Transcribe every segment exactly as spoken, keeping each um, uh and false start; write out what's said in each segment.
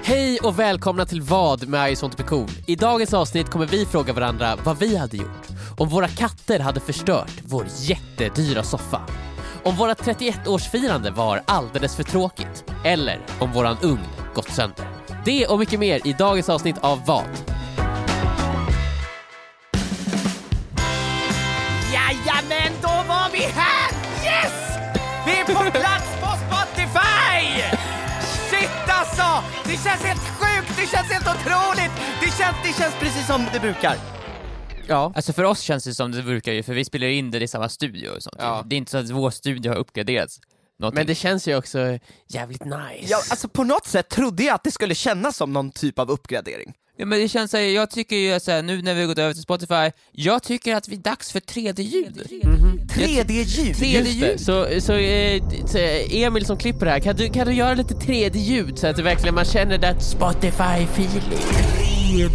Hej och välkomna till Vad med I sånt blir cool. I dagens avsnitt kommer vi fråga varandra vad vi hade gjort om våra katter hade förstört vår jättedyra soffa, om våra trettioett-årsfirande var alldeles för tråkigt eller om våran ugn gått sönder. Det och mycket mer i dagens avsnitt av Vad. Jajamän, då var vi här! Yes! Vi är på plats på Spotify! Shit alltså! Det känns helt sjukt, det känns helt otroligt! Det känns, det känns precis som det brukar. Ja. Alltså för oss känns det som det brukar ju, för vi spelar in det i samma studio och sånt. Ja. Det är inte så att vår studio har uppgraderats någonting. Men det känns ju också jävligt nice. Ja, alltså på något sätt trodde jag att det skulle kännas som någon typ av uppgradering. Ja, men det känns så här, jag tycker ju så här, nu när vi har gått över till Spotify, jag tycker att vi är dags för tre D-ljud. Mm-hmm. tre D-ljud. tre D-ljud. Så, så, eh, så Emil som klipper det här, kan du, kan du göra lite tre D-ljud så att det verkligen man känner det Spotify-feeling? tre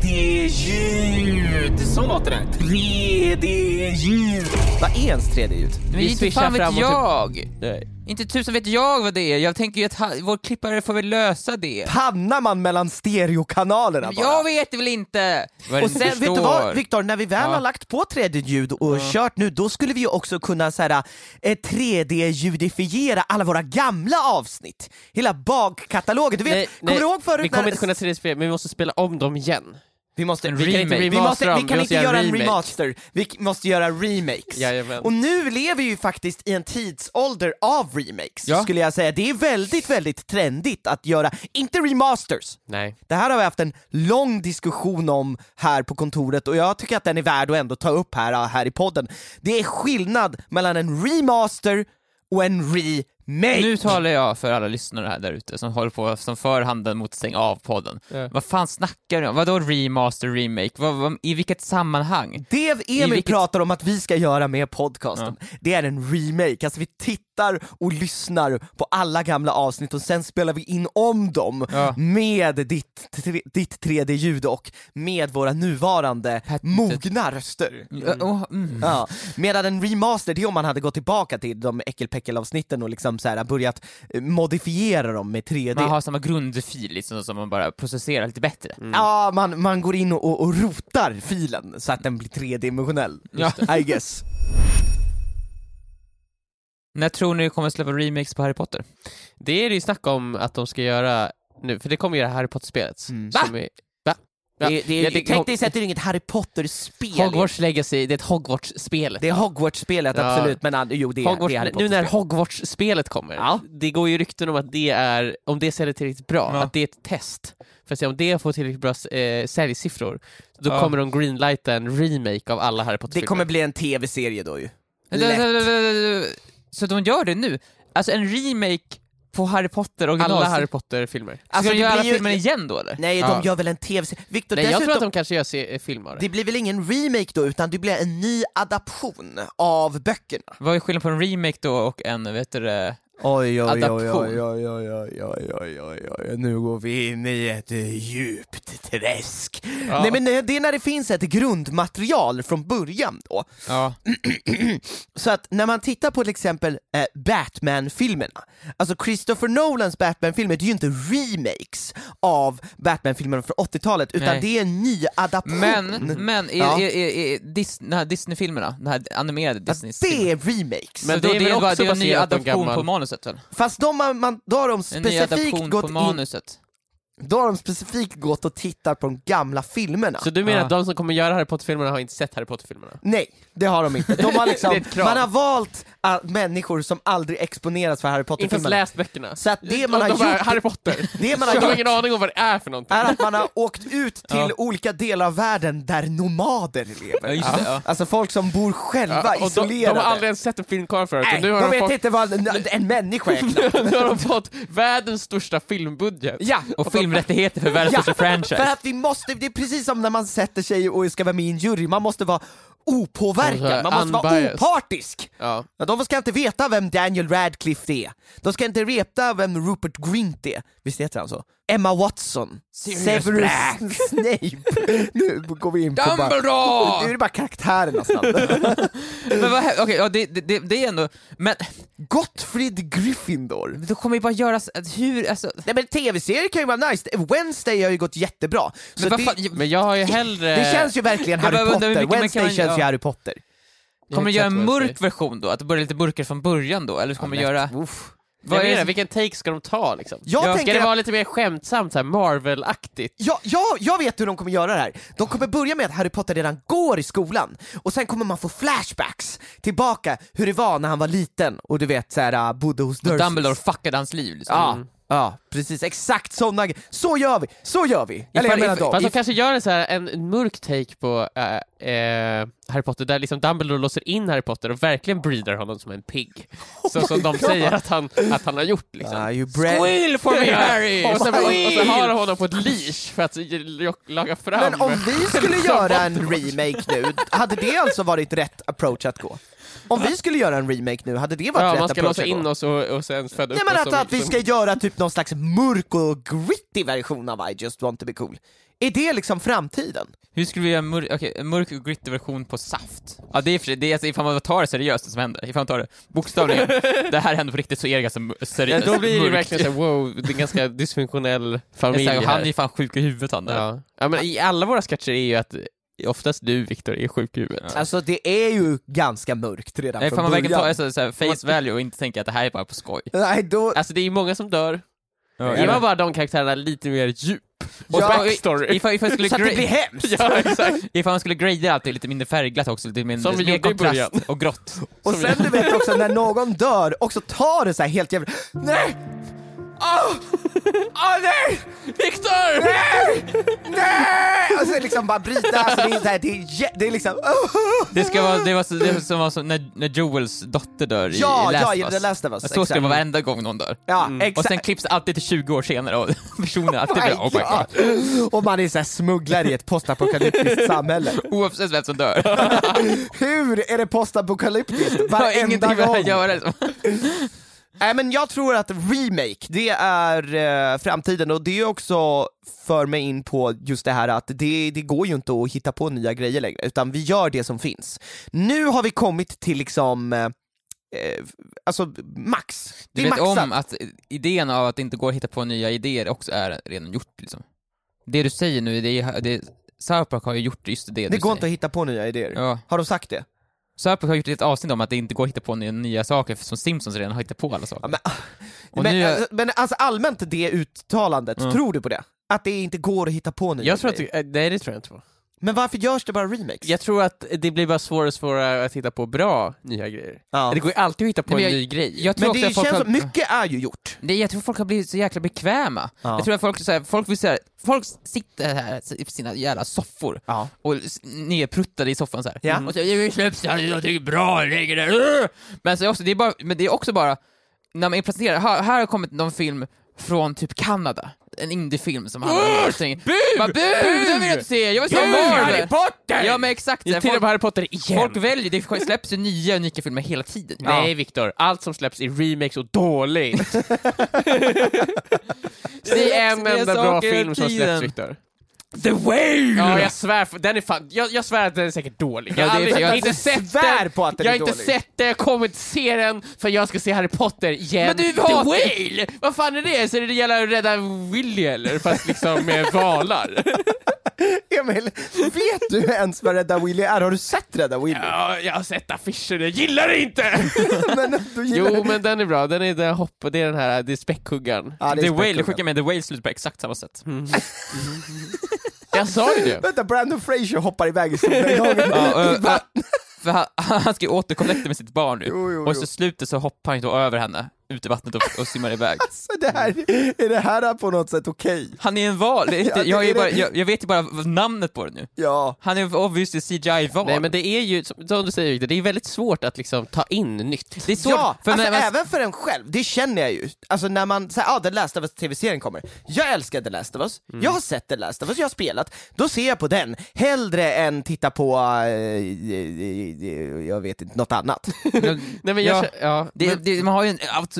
D-ljud. Så låter det. tre D-ljud. Vad är ens tre D-ljud? Men Vi inte swishar fan vet fram och jag. Nej. Inte tusen vet jag vad det är. Jag tänker ju att ha, vår klippare får väl lösa det. Pannar man mellan stereokanalerna bara? Jag vet det väl inte. Och sen, vet du vad, Viktor, när vi väl Ja. har lagt på tre D-ljud och Ja. kört nu, då skulle vi ju också kunna så här, eh, tre D-ljudifiera alla våra gamla avsnitt. Hela bagkatalogen, du vet, Nej, kommer nej, du ihåg förut vi kommer när... inte kunna se det spel, men vi måste spela om dem igen. Vi måste, En vi kan inte, remake. vi måste, Remaster vi dem, kan vi inte måste göra göra en remake. remaster, vi måste göra remakes. Jajamän. Och nu lever vi ju faktiskt i en tidsålder av remakes, Ja. skulle jag säga. Det är väldigt, väldigt trendigt att göra, inte remasters. Nej. Det här har vi haft en lång diskussion om här på kontoret och jag tycker att den är värd att ändå ta upp här, här i podden. Det är skillnad mellan en remaster och en remake. Nu talar jag för alla lyssnare här där ute som håller på, som för handen mot stäng av podden. Ja. Vad fan snackar du om? Vadå remaster, remake? Vad, vad, i vilket sammanhang? Det Emil I vilket- pratar om att vi ska göra med podcasten, det är en remake. Alltså vi tittar och lyssnar på alla gamla avsnitt och sen spelar vi in om dem Ja. med ditt, tre- ditt tre D-ljud och med våra nuvarande Patented. mogna röster. Mm. Oh, mm. Ja. Medan en remaster, det är om man hade gått tillbaka till de äckelpäckelavsnitten och liksom så här börjat eh, modifiera dem med tre D. Man har samma grundfil liksom, som man bara processerar lite bättre. Ja, man, man går in och, och, och rotar filen så att den blir tredimensionell. Ja. I guess. När tror ni kommer släppa remakes på Harry Potter? Det är det ju snack om att de ska göra nu, för det kommer ju det här Harry Potter-spelet. Mm. Som är, va? Ja. Det, det, Ja, det, tänk dig så att det är inget Harry Potter-spel. Hogwarts Legacy, det är ett Hogwarts-spel. Det är Hogwarts-spelet, Ja. absolut, men ah, jo, det är, Hogwarts, det är Harry nu när Potter-spel. Hogwarts-spelet kommer, Ja. det går ju rykten om att det är, om det säljer tillräckligt bra, Ja. att det är ett test. För att se om det får tillräckligt bra eh, säljsiffror, då Ja. kommer de greenlighta en remake av alla Harry Potter-filmer. Det kommer bli en tv-serie då ju. Lätt. Lätt. Så de gör det nu? Alltså en remake på Harry Potter original? alla Harry Potter-filmer. Ska Alltså, de det göra alla blir ju- filmerna igen då eller? Nej, Ja. de gör väl en tv-serie. Victor, Nej, jag dessutom, tror att de kanske gör se- film av det. det blir väl ingen remake då, utan det blir en ny adaption av böckerna. Vad är skillnaden på en remake då och en, vet du det? Oj, oj, oj, oj, Adaption. oj, oj, oj, oj, oj, oj, oj, nu går vi in i ett eh, djupt träsk. Ja. Nej, men eh, det är när det finns ett grundmaterial från början då. Ja. Så att när man tittar på till exempel eh, Batman-filmerna, alltså Christopher Nolans Batman-filmer, det är ju inte remakes av Batman-filmerna från åttiotalet, utan Nej. det är en ny adaption. Men, men är, Ja. är, är, är Dis- den här Disney-filmerna, den här animerade Disney Det är remakes. Men så då, det är det väl är, bara, också det är en ny baserat på en adaption gammal- på manuset väl? Fast de har, man, då har de En ny specifikt adaption gått på in, manuset. då har de specifikt gått och tittat på de gamla filmerna. Så du menar Ja. att de som kommer göra Harry Potter-filmerna har inte sett Harry Potter-filmerna? Nej, det har de inte. De har liksom, Det är ett krav. man har valt uh, människor som aldrig exponeras för Harry Inte ens Potter-filmerna. läst böckerna. Så att det man de, har de bara, gjort- Harry Potter. Det man har Jag har gjort ingen aning om vad det är för någonting. är att man har åkt ut till Ja. olika delar av världen där nomader lever. Ja, just det, ja. Alltså folk som bor själva, Ja, och de, isolerade. de har aldrig ens sett en filmkamera förut. Nej, och nu har de de vet fått, inte vad en, en människa är knappt. nu har de fått världens största filmbudget. Ja, Och filmrättigheter för världens största franchise. för att vi måste, det är precis som när man sätter sig och ska vara med i en jury, man måste vara opåverkad, man måste vara Unbiased. opartisk. Ja. Ja, de ska inte veta vem Daniel Radcliffe är. De ska inte veta vem Rupert Grint är. Visst heter han så? Emma Watson, Sirius Severus Black. Snape. Nu går vi in på bara... Dumbledore! Nu är det bara karaktärerna snabbt. Men vad, okej, okay, ja, det, det, det är ändå, men Gottfried Gryffindor. då kommer ju bara göras, hur, alltså... Nej men tv-serier kan ju vara nice. Wednesday har ju gått jättebra. Så Men vad det, fan, Men jag har ju hellre... det känns ju verkligen Harry Jag bara undrar hur Potter. mycket man Wednesday kan- känns ju ja. Harry Potter. Kommer du göra en Exakt vad jag mörk version då? Att det börjar lite mörkare från början då? Eller kommer du göra... Uff. Vad Vad är är det? det? Vilken take ska de ta liksom? Jag Ska tänker det att- vara lite mer skämtsamt, så här Marvel-aktigt? Ja, ja, jag vet hur de kommer göra det här. De kommer börja med att Harry Potter redan går i skolan, och sen kommer man få flashbacks tillbaka hur det var när han var liten och du vet såhär, bodde hos Dursleys. Dumbledore fuckade hans liv liksom. Ja, Mm. ja, precis, exakt såna gre- Så gör vi, så gör vi! Eller jag Ifall- menar if- då, Fast de if- kanske gör en, så här, en, en mörk take på äh, äh, Harry Potter, där liksom Dumbledore låser in Harry Potter och verkligen breeder honom som en pig. Så som de säger att han, att han har gjort liksom. Ah, you bra- Squill for me Harry! och, sen, och, och Squill! så har de honom på ett leash för att j- laga fram. Men om vi skulle göra en remake nu, hade det alltså varit rätt approach att gå? Om vi skulle göra en remake nu, hade det varit Ja, rätt man ska approach låsa att in gå? oss och, och sen föda upp Nej men oss att, som, att vi som- ska göra typ någon slags mörk och gritty version av I just want to be cool. Är det liksom framtiden? Hur skulle vi göra en mörk, okay, en mörk och gritty version på Saft? Ja, det är, för, det är alltså, ifall man tar det seriöst det som händer. Ifall man tar det bokstavligen, det här händer på riktigt, så är det ganska m- Ja, seriöst. då blir det mörkt. verkligen så här, wow, det är en ganska dysfunktionell familj Jag säger, han är här. ju fan sjuk i huvudet han där. Ja. Ja, men i alla våra sketcher är ju att oftast du, Viktor, är sjuk i huvudet. Ja. Alltså det är ju ganska mörkt redan Nej, från ifall man verkligen början. tar alltså, så här, face value och inte tänka att det här är bara på skoj. Nej, då... Alltså det är ju många som dör. Ja, Ge man bara de karaktärerna lite mer djup. Och Ja, backstory. Ifall, ifall, skulle Så att det gra- blir hemskt! Ja, exakt. ifall man skulle grada allt lite mindre färgglatt också, lite mindre, Som vi mer gjorde i början. kontrast och grått. Och sen du vet också när någon dör, också tar det så här helt jävla... Nej! Åh! Åh nej! Viktor! Nej! Nej! Och så liksom bara bryta, alltså det är, så här, det är, jä- det är liksom... Det ska vara, det var så, det var som, var så när, när Joels dotter dör i, Ja, i Last ja, of i Us. The Last of Us, Så ska det exakt. vara varenda gång någon dör. Ja, Och exakt. sen klipps det alltid till tjugo år senare och personen alltid blir oh my Ja. god. Och man är så här smugglare i ett postapokalyptiskt samhälle. Oavsett vem som dör. Hur är det postapokalyptiskt? Det har ingenting Varenda med det gång. att göra liksom. Nej men jag tror att remake, det är eh, framtiden, och det är också för mig in på just det här att det, det går ju inte att hitta på nya grejer längre, utan vi gör det som finns. Nu har vi kommit till liksom, eh, alltså max. Det Du är vet maxat. om att idén av att det inte går att hitta på nya idéer också är redan gjort liksom. Det du säger nu, det är, det, South Park har ju gjort just det Det du går inte säger. att hitta på nya idéer. Ja. Har de sagt det? South Park har gjort ett avsnitt om att det inte går att hitta på nya, nya saker, som Simpsons redan har hittat på alla saker. Ja, men, Och men, nu- alltså, men alltså allmänt det uttalandet, Mm. tror du på det? Att det inte går att hitta på nya Jag tror att grejer? det, äh, nej, det tror jag inte på. Men varför görs det bara remakes? Jag tror att det blir bara svårare och svårare att hitta på bra nya grejer. Ja. Det går ju alltid att hitta på Nej, en men ny grej. Jag tror Men också det att folk känns har, som, mycket är ju gjort. det, jag tror folk har blivit så jäkla bekväma. Ja. Jag tror att folk, så här, folk vill säga, folk sitter här i sina jävla soffor Ja. och s- nedpruttade i soffan så här. Ja. Och så det släpps det här, jag tycker bra lägger det. Men så är också, det är bara, men det är också bara när man presenterar, här, här har kommit någon film från typ Kanada, en indiefilm som handlar om någonting. Bu! Bara, bu! Det vill jag inte se, jag vill se Bu! Marvel! Harry Potter! Ja men exakt, Jag tittar folk, på Harry Potter igen. folk väljer, det släpps ju nya unika filmer hela tiden. Nej, Viktor. Allt som släpps är remakes och dåligt. Det är en Det är enda bra saker film som hela släpps, tiden. Viktor. The Whale! Ja, jag svär, för, den är fan, jag, jag svär att den är säkert dålig. Jag Ja, har det är- aldrig, jag- inte jag sett svär den, på att den jag har är inte dålig. sett den, jag kommer inte se den för jag ska se Harry Potter igen. Men du The hatar- Whale! Vad fan är det? Så är det gäller att rädda Willy eller? Fast liksom med valar. Emil, vet du ens vad Rädda Willy är? Har du sett Rädda Willy? Ja, jag har sett affischer, jag gillar det inte! Men du gillar Jo, men den är bra, den är den hopp, det är den här, det är späckhuggaren. Ja, det är The Whale, späckhuggaren. det sjuka med The Whale slutar på exakt samma sätt. Jag sa ju det. Vänta, Brandon Fraser hoppar iväg i solnedgången. Ja, äh, äh, för han, han ska ju återconnecta med sitt barn nu. Jo, jo, Och jo. så slutet så hoppar han då över henne ut i vattnet och, och simmar iväg. Så det här, är det här på något sätt okej? Han är en val, det är inte, Ja, det jag, är är bara, det. jag, jag vet ju bara namnet på det nu. Ja. Han är obviously C G I-val. Nej, men det är ju, som, som du säger Victor, det är väldigt svårt att liksom ta in nytt. Det är svårt, Ja, för alltså när man, även för en själv, det känner jag ju. Alltså när man säger, ja ah, The Last of Us tv-serien kommer. Jag älskar The Last of Us, Mm. jag har sett The Last of Us, jag har spelat. Då ser jag på den, hellre än titta på, eh, eh, eh, jag vet inte, något annat. Nej, men jag, Ja. ja, det, men, det, man har ju en, abs-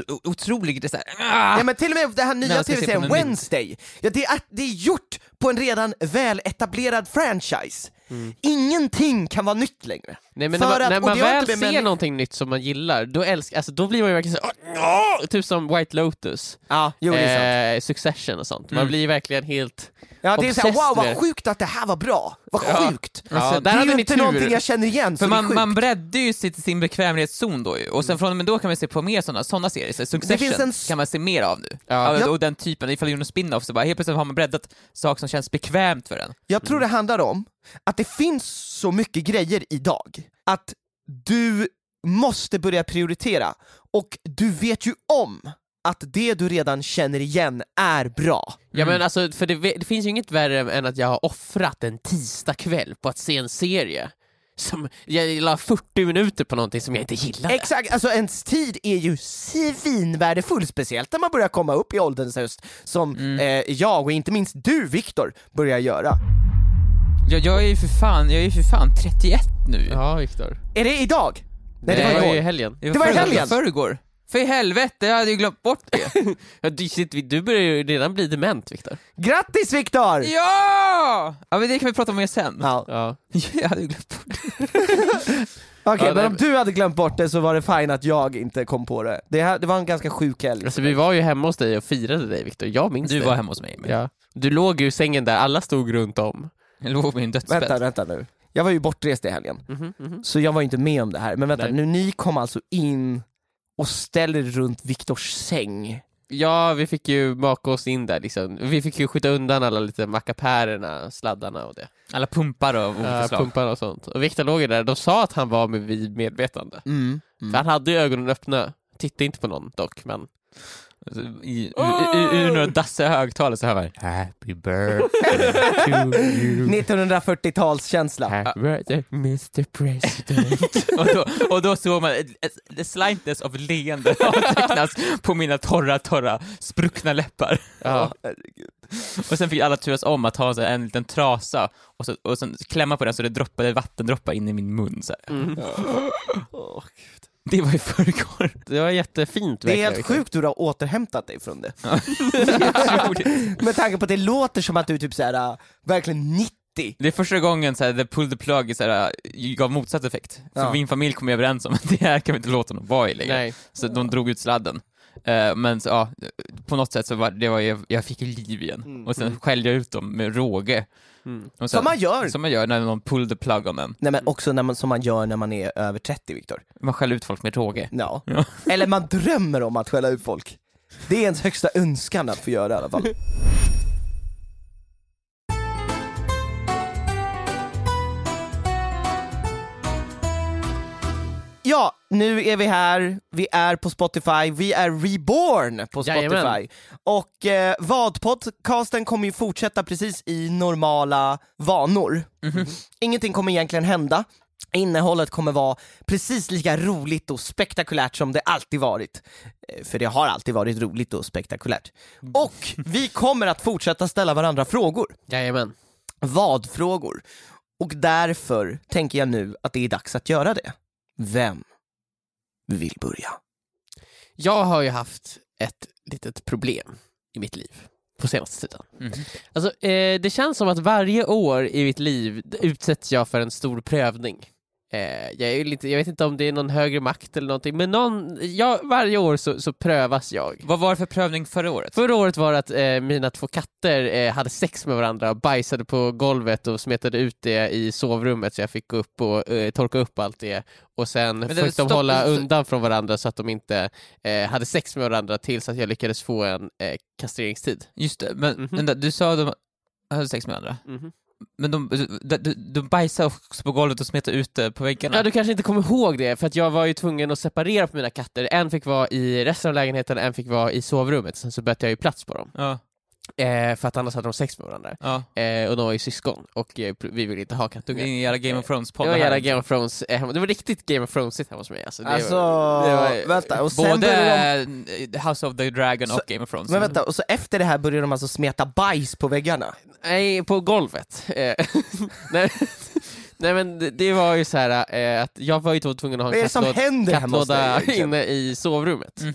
otroligt det är så här, ah! Ja, men till och med det här Nej, nya jag ska se på tv-serien någon Wednesday, ja, det, är, det är gjort på en redan väl etablerad franchise. Mm. Ingenting kan vara nytt längre. Nej, men För när man, att, när man väl ser men... någonting nytt som man gillar, då älskar, alltså, då blir man ju verkligen så åh, typ som White Lotus, ja, jo, det är eh, Succession och sånt. Man Mm. blir verkligen helt Ja, det är såhär, wow, vad med. sjukt att det här var bra. Vad Ja. sjukt. Ja, Alltså, där det är hade ju ni inte tur. någonting jag känner igen. För så det är man, sjukt. man breddar ju sitt, sin bekvämlighetszon då ju. Och sen från och med då kan man se på mer sådana såna serier. Så Succession finns en... kan man se mer av nu. Ja. Ja. Och den typen, ifall det är någon spin-off så bara helt plötsligt har man breddat saker som känns bekvämt för en. Jag tror det handlar om att det finns så mycket grejer idag att du måste börja prioritera, och du vet ju om att det du redan känner igen är bra. Ja, men alltså, för det, det finns ju inget värre än att jag har offrat en tisdag kväll på att se en serie som jag la fyrtio minuter på någonting som jag inte gillade. Exakt, alltså ens tid är ju svinvärdefull, speciellt när man börjar komma upp i ålderns höst som Mm. eh, jag och inte minst du, Viktor, börjar göra. Jag, jag är ju för fan, jag är ju för fan trettioett nu. Ja, Viktor. Är det idag? Nej, det Det var var igår. ju helgen. Det var i helgen. Förrgår. För i helvete, jag hade ju glömt bort det. Ja, du, du börjar ju redan bli dement, Viktor. Grattis, Viktor! Ja! Ja, men det kan vi prata om mer sen. Ja. Ja. Jag hade ju glömt bort det. Okej, Ja, men det- om du hade glömt bort det så var det fine att jag inte kom på det. Det, här, det var en ganska sjuk helg. Alltså, vi var ju hemma hos dig och firade dig, Viktor. Jag minns Du det. var hemma hos mig. Men Ja. Du låg ju i sängen där, alla stod runt om. jag låg med en dödsbädd. Vänta, vänta nu. Jag var ju bortrest i helgen, Mhm, mhm. så jag var inte med om det här. Men vänta, Nej. nu ni kom alltså in och ställer er runt Viktors säng. Ja, vi fick ju maka oss in där liksom. Vi fick ju skjuta undan alla lite mackapärerna, sladdarna och det. Alla pumpar av olika Ja, slag. pumparna och sånt. Och Viktor låg ju där, de sa att han var med vid medvetande. Mm. För han hade ju ögonen öppna. Tittade inte på någon dock, men... Alltså, I, ur, ur, ur några dassiga högtalare så hör man Happy birthday to you. nittonhundrafyrtiotalskänsla. Happy birthday, mister President. och, då, och då såg man the slightness of leende avtecknas på mina torra, torra, spruckna läppar. Ja. Och sen fick alla turas om att ha så här en liten trasa och, så, och sen klämma på den så det droppade vattendroppar in i min mun. Så här. Mm. Åh, Det var i förrgår. Det var jättefint. det är verkligen, helt Viktor. sjukt hur du har återhämtat dig från det. Det Med tanke på att det låter som att du är typ såhär, äh, verkligen nittio. är första gången så här, the pull the plug så här, gav motsatt effekt. För Ja. min familj kom överens om att det här kan vi inte låta någon vara i längre. Nej. Så de drog ut sladden. Uh, men så, ja, på något sätt så var det var jag, jag fick liv igen. Mm. Och sen skällde jag ut dem med råge. Mm. Och sen, Som man gör. Som man gör när någon pull the plug om en. Nej, men också när man, som man gör när man är över trettio, Viktor. Man skäller ut folk med råge. Ja. Ja. Eller man drömmer om att skälla ut folk. Det är ens högsta önskan att få göra i alla fall. Ja, nu är vi här, vi är på Spotify, vi är reborn på Spotify. Jajamän. Och eh, Vad-podcasten kommer ju fortsätta precis i normala vanor. Mm-hmm. Ingenting kommer egentligen hända. Innehållet kommer vara precis lika roligt och spektakulärt som det alltid varit. Eh, För det har alltid varit roligt och spektakulärt. Och vi kommer att fortsätta ställa varandra frågor. Jajamän. Vad-frågor. Och därför tänker jag nu att det är dags att göra det. Vem vill börja? Jag har ju haft ett litet problem i mitt liv på senaste tiden. Mm. Alltså, eh, det känns som att varje år i mitt liv utsätts jag för en stor prövning. Eh, jag, är ju lite, jag vet inte om det är någon högre makt eller någonting, men någon, ja, varje år så, så prövas jag. Vad var det för prövning förra året? Förra året var det att eh, mina två katter eh, hade sex med varandra och bajsade på golvet och smetade ut det i sovrummet, så jag fick gå upp och eh, torka upp allt det. Och sen det- fick de stopp- hålla stopp. undan från varandra så att de inte eh, hade sex med varandra tills att jag lyckades få en eh, kastreringstid. Just det, men Mhm. vänta, du sa att de hade sex med andra. Men de, de, de, de bajsade också på golvet och smetade ut det på väggarna. Ja, du kanske inte kommer ihåg det, för att jag var ju tvungen att separera på mina katter. En fick vara i resten av lägenheten, en fick vara i sovrummet. Sen så bytte jag ju plats på dem. Ja, Eh, för att annars hade de sex med varandra. ja. Eh, och de var ju syskon, och eh, vi ville inte ha Det är kattungar. ingen jävla Game of Thrones-podd Det var här. jävla Game of Thrones eh, hemma. Det var riktigt Game of Thrones hemma hos mig. Alltså, det Alltså, var, det var, vänta, och sen började de... Både House of the Dragon Så- och Game of Thrones. Men vänta, och så efter det här började de alltså smeta bajs på väggarna. Nej, på golvet. Eh, nej, nej, men det, det var ju så här eh, att jag var ju tvungen att ha Vad är en det som kattlåda, händer hemma hos dig kattlåda egentligen? inne i sovrummet. Mhm.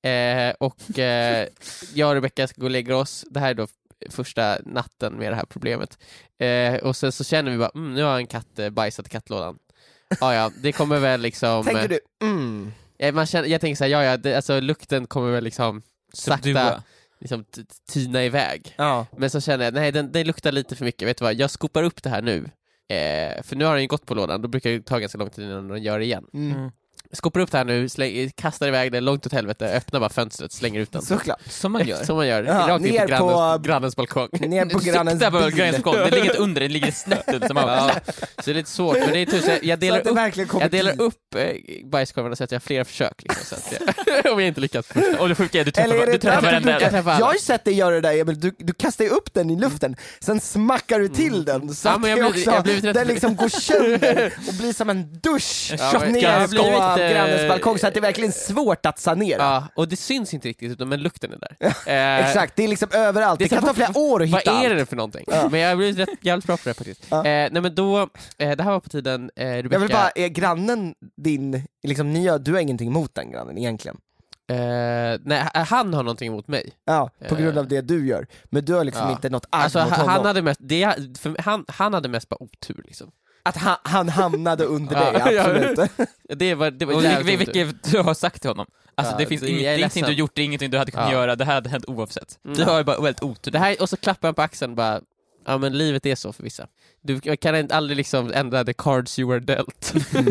Eh, och eh, jag och Rebecca ska gå och lägga oss. Det här är då första natten med det här problemet. Eh, och sen så känner vi bara, mm, nu har en katt eh, bajsat i kattlådan. Ja, ja, det kommer väl liksom... Tänker du? Mm. Eh, man känner, jag tänker så här, ja, ja, det, alltså lukten kommer väl liksom sakta liksom, t- tina iväg. Ja. Men så känner jag, nej, den, den luktar lite för mycket. Vet du vad, jag skopar upp det här nu. Eh, för nu har den ju gått på lådan, då brukar det ta ganska lång tid innan den gör det igen. Mm. Skopar upp det här nu, släng, kastar iväg det långt åt helvete, öppnar bara fönstret, slänger ut den. Såklart. Som man gör. Som man gör, Ja, rakt in ner på grannens, på- grannens balkong. Ner på Du grannens siktar på bil. grannens balkong. Det ligger under, det ligger snett ut. Som Ja. Så det är lite svårt, men det är tur, så jag, jag Så delar att det upp, verkligen kommer jag delar dit. upp eh, bajskorvarna så att jag har flera försök. Liksom, så att jag, om jag inte lyckas första. Och det sjuka är du Eller är träffar, det du träffar att du varenda. brukar- Jag träffar alla. Jag har ju sett dig göra det där, Emil. Du, du kastar ju upp den i luften, sen smackar du till den så Ja, att men jag det blir- också, jag har blivit rätt- den liksom går sönder och blir som en dusch Ja, men ner jag har på blivit, eh, grannens balkong, så att det är verkligen svårt att sanera. Ja, och det syns inte riktigt, utan, men lukten är där. Eh, Exakt, det är liksom överallt. Det, det är kan så- ta flera år att hitta Vad är allt. det för någonting? Ja. Men jag har blivit rätt, jävligt bra på det faktiskt. Ja. Eh, nej men då, eh, det här var på tiden eh, Rebecca... Jag vill bara, är grannen din, liksom, ni har, du har ingenting emot den grannen egentligen? eh, nej, han har någonting emot mig. Ja, på Eh. grund av det du gör. Men du har liksom Ja. inte något agg Alltså mot han, honom. han hade mest, det, för, han, han hade mest bara otur liksom. Att han, han hamnade under Ja, dig, ja. absolut. Det var, det var Och jävligt vilket, otur. vilket du har sagt till honom. Alltså Ja, det finns det- inget, jag är det är ingenting ledsen. du gjort, det är ingenting du hade kunnat Ja. göra, det här hade hänt oavsett. Mm. Du har ju bara väldigt otur. Det här, och så klappar han på axeln bara, ja men livet är så för vissa. Du kan aldrig liksom ändra the cards you were dealt.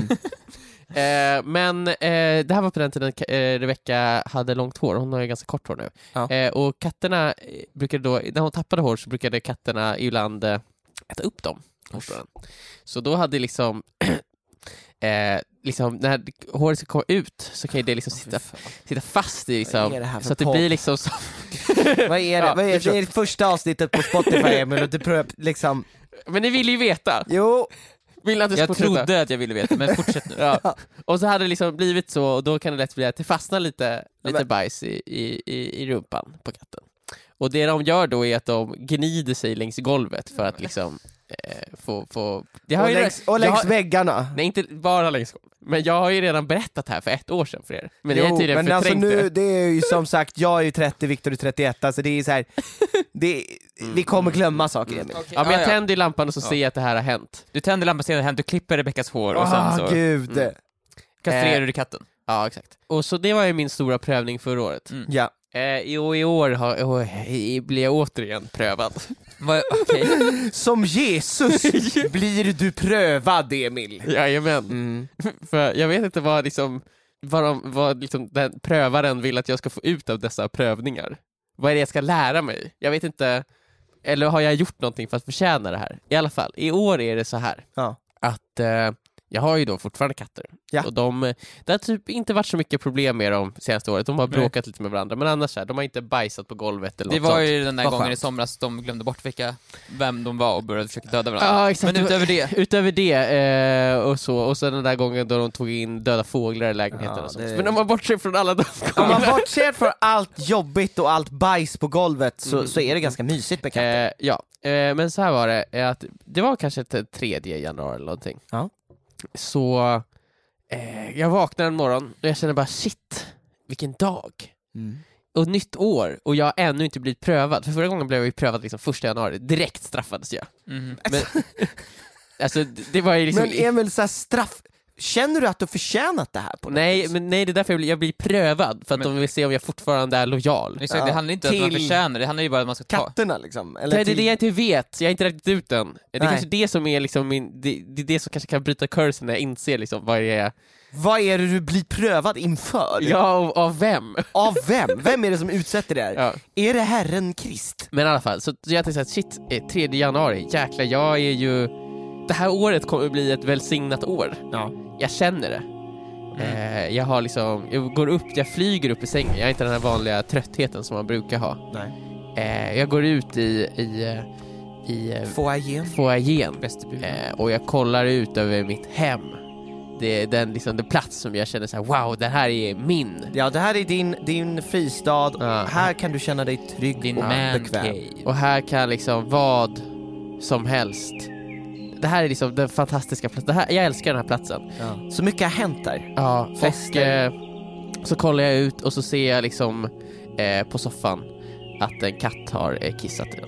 eh, men eh, det här var på den tiden eh, Rebecca hade långt hår, hon har ju ganska kort hår nu. Ja. Eh, och katterna eh, brukade då, när hon tappade hår så brukade katterna ibland eh, äta upp dem. Hårstrån. Så då hade liksom Eh, liksom, när håret ska komma ut så kan ju det liksom sitta, sitta fast i liksom, Vad är det här för så att det podd? blir liksom så. Vad är det? Ja, Vad är det? förstår. Det är första avsnittet på Spotify, Emil, och du pröv, liksom... Men ni vill ju veta. Jo, Vill att det ska Jag fortsätta? trodde att jag ville veta, men fortsätt nu. Ja. Och så hade det liksom blivit så, och då kan det lätt bli att det fastnar lite, lite men- bajs i, i, i, i rumpan på katten. Och det de gör då är att de gnider sig längs golvet för att liksom eh, få... få... Det har och ju längs, redan- och längs jag har, väggarna. Nej, inte bara längs golvet. Men jag har ju redan berättat här för ett år sedan för er. Men jag Jo, är tydligen men alltså förträngt nu, det. det är ju som sagt, jag är ju trettio, Victor är trettioett, alltså det är så här, det, vi kommer glömma saker, Emil. Ja, men jag Ja, ja. tänder i lampan och så Ja. ser jag att det här har hänt. Du tänder lampan, ser hem, du klipper Rebeckas hår och Åh sen så gud. Mm. kastrerar Eh. du katten. Ja, exakt. Och så det var ju min stora prövning förra året. Mm. Ja. Eh, i, och I år har, oh, i- blir jag återigen prövad. Vad- Okej. Som Jesus blir du prövad, Emil. Jajamän. Mm. För jag vet inte vad, liksom, vad, de, vad liksom, den prövaren vill att jag ska få ut av dessa prövningar. Vad är det jag ska lära mig? Jag vet inte. Eller har jag gjort någonting för att förtjäna det här? I alla fall, i år är det så här. Ja. Att eh, jag har ju då fortfarande katter. Ja. Och de, det har typ inte varit så mycket problem med dem senaste året. De har Nej. bråkat lite med varandra. Men annars så här, de har inte bajsat på golvet eller Det något var sånt. ju den där Vad gången skönt. i somras de glömde bort vilka, vem de var och började försöka döda varandra. Ja, exakt. Men utöver det, Utöver det eh, och så, och så den där gången då de tog in döda fåglar i lägenheten Ja, och sånt. det- Men om man bortser från alla de Om man bortser från allt jobbigt och allt bajs på golvet så, Mm. så är det ganska mysigt med katter. eh, ja, eh, men så här var det, eh, att det var kanske t- tredje januari eller någonting. Ja. Så eh, jag vaknade en morgon och jag kände bara shit, vilken dag. Mm. Och nytt år, och jag har ännu inte blivit prövad. För förra gången blev jag ju prövad liksom första januari. Direkt straffades jag. mhm. Men, alltså, det- det var ju liksom... Men Emil, så här, straff... Känner du att du förtjänat det här på något Nej, vis? men nej, det är därför jag blir, jag blir prövad. För att Men- de vill se om jag fortfarande är lojal. Exakt, Ja. det handlar inte om att man Till förtjänar, det handlar ju bara om att man ska ta. Katterna liksom? Eller Det är det till- jag inte vet, jag har inte räknat ut den. Det är Nej. kanske det som är liksom min, det, det är det som kanske kan bryta cursen när jag inser liksom vad det är. Vad är det du blir prövad inför? Ja, av, av vem? Av vem? Vem är det som utsätter det här? Ja. Är det Herren Krist? Men i alla fall, så jag tänkte att shit, eh, tredje januari, jäklar, jag är ju... Det här året kommer bli ett välsignat år. Ja. Jag känner det. Eh, jag har liksom, jag går upp, jag flyger upp i sängen. Jag är inte den här vanliga tröttheten som man brukar ha. Nej. Eh, jag går ut i, i, eh, i eh, Foajén? foajén. Vestibulen. Eh, och jag kollar ut över mitt hem. Det är den, liksom, den plats som jag känner så här: wow, det här är min. Ja, det här är din, din fristad. Ja. Här kan du känna dig trygg Din och man bekväm. cave. Och här kan liksom vad som helst. Det här är liksom den fantastiska platsen. Det här, jag älskar den här platsen. Ja. Så mycket har hänt där. Ja, Fester. och, eh, Så kollar jag ut och så ser jag liksom eh, på soffan att en katt har eh, kissat i den.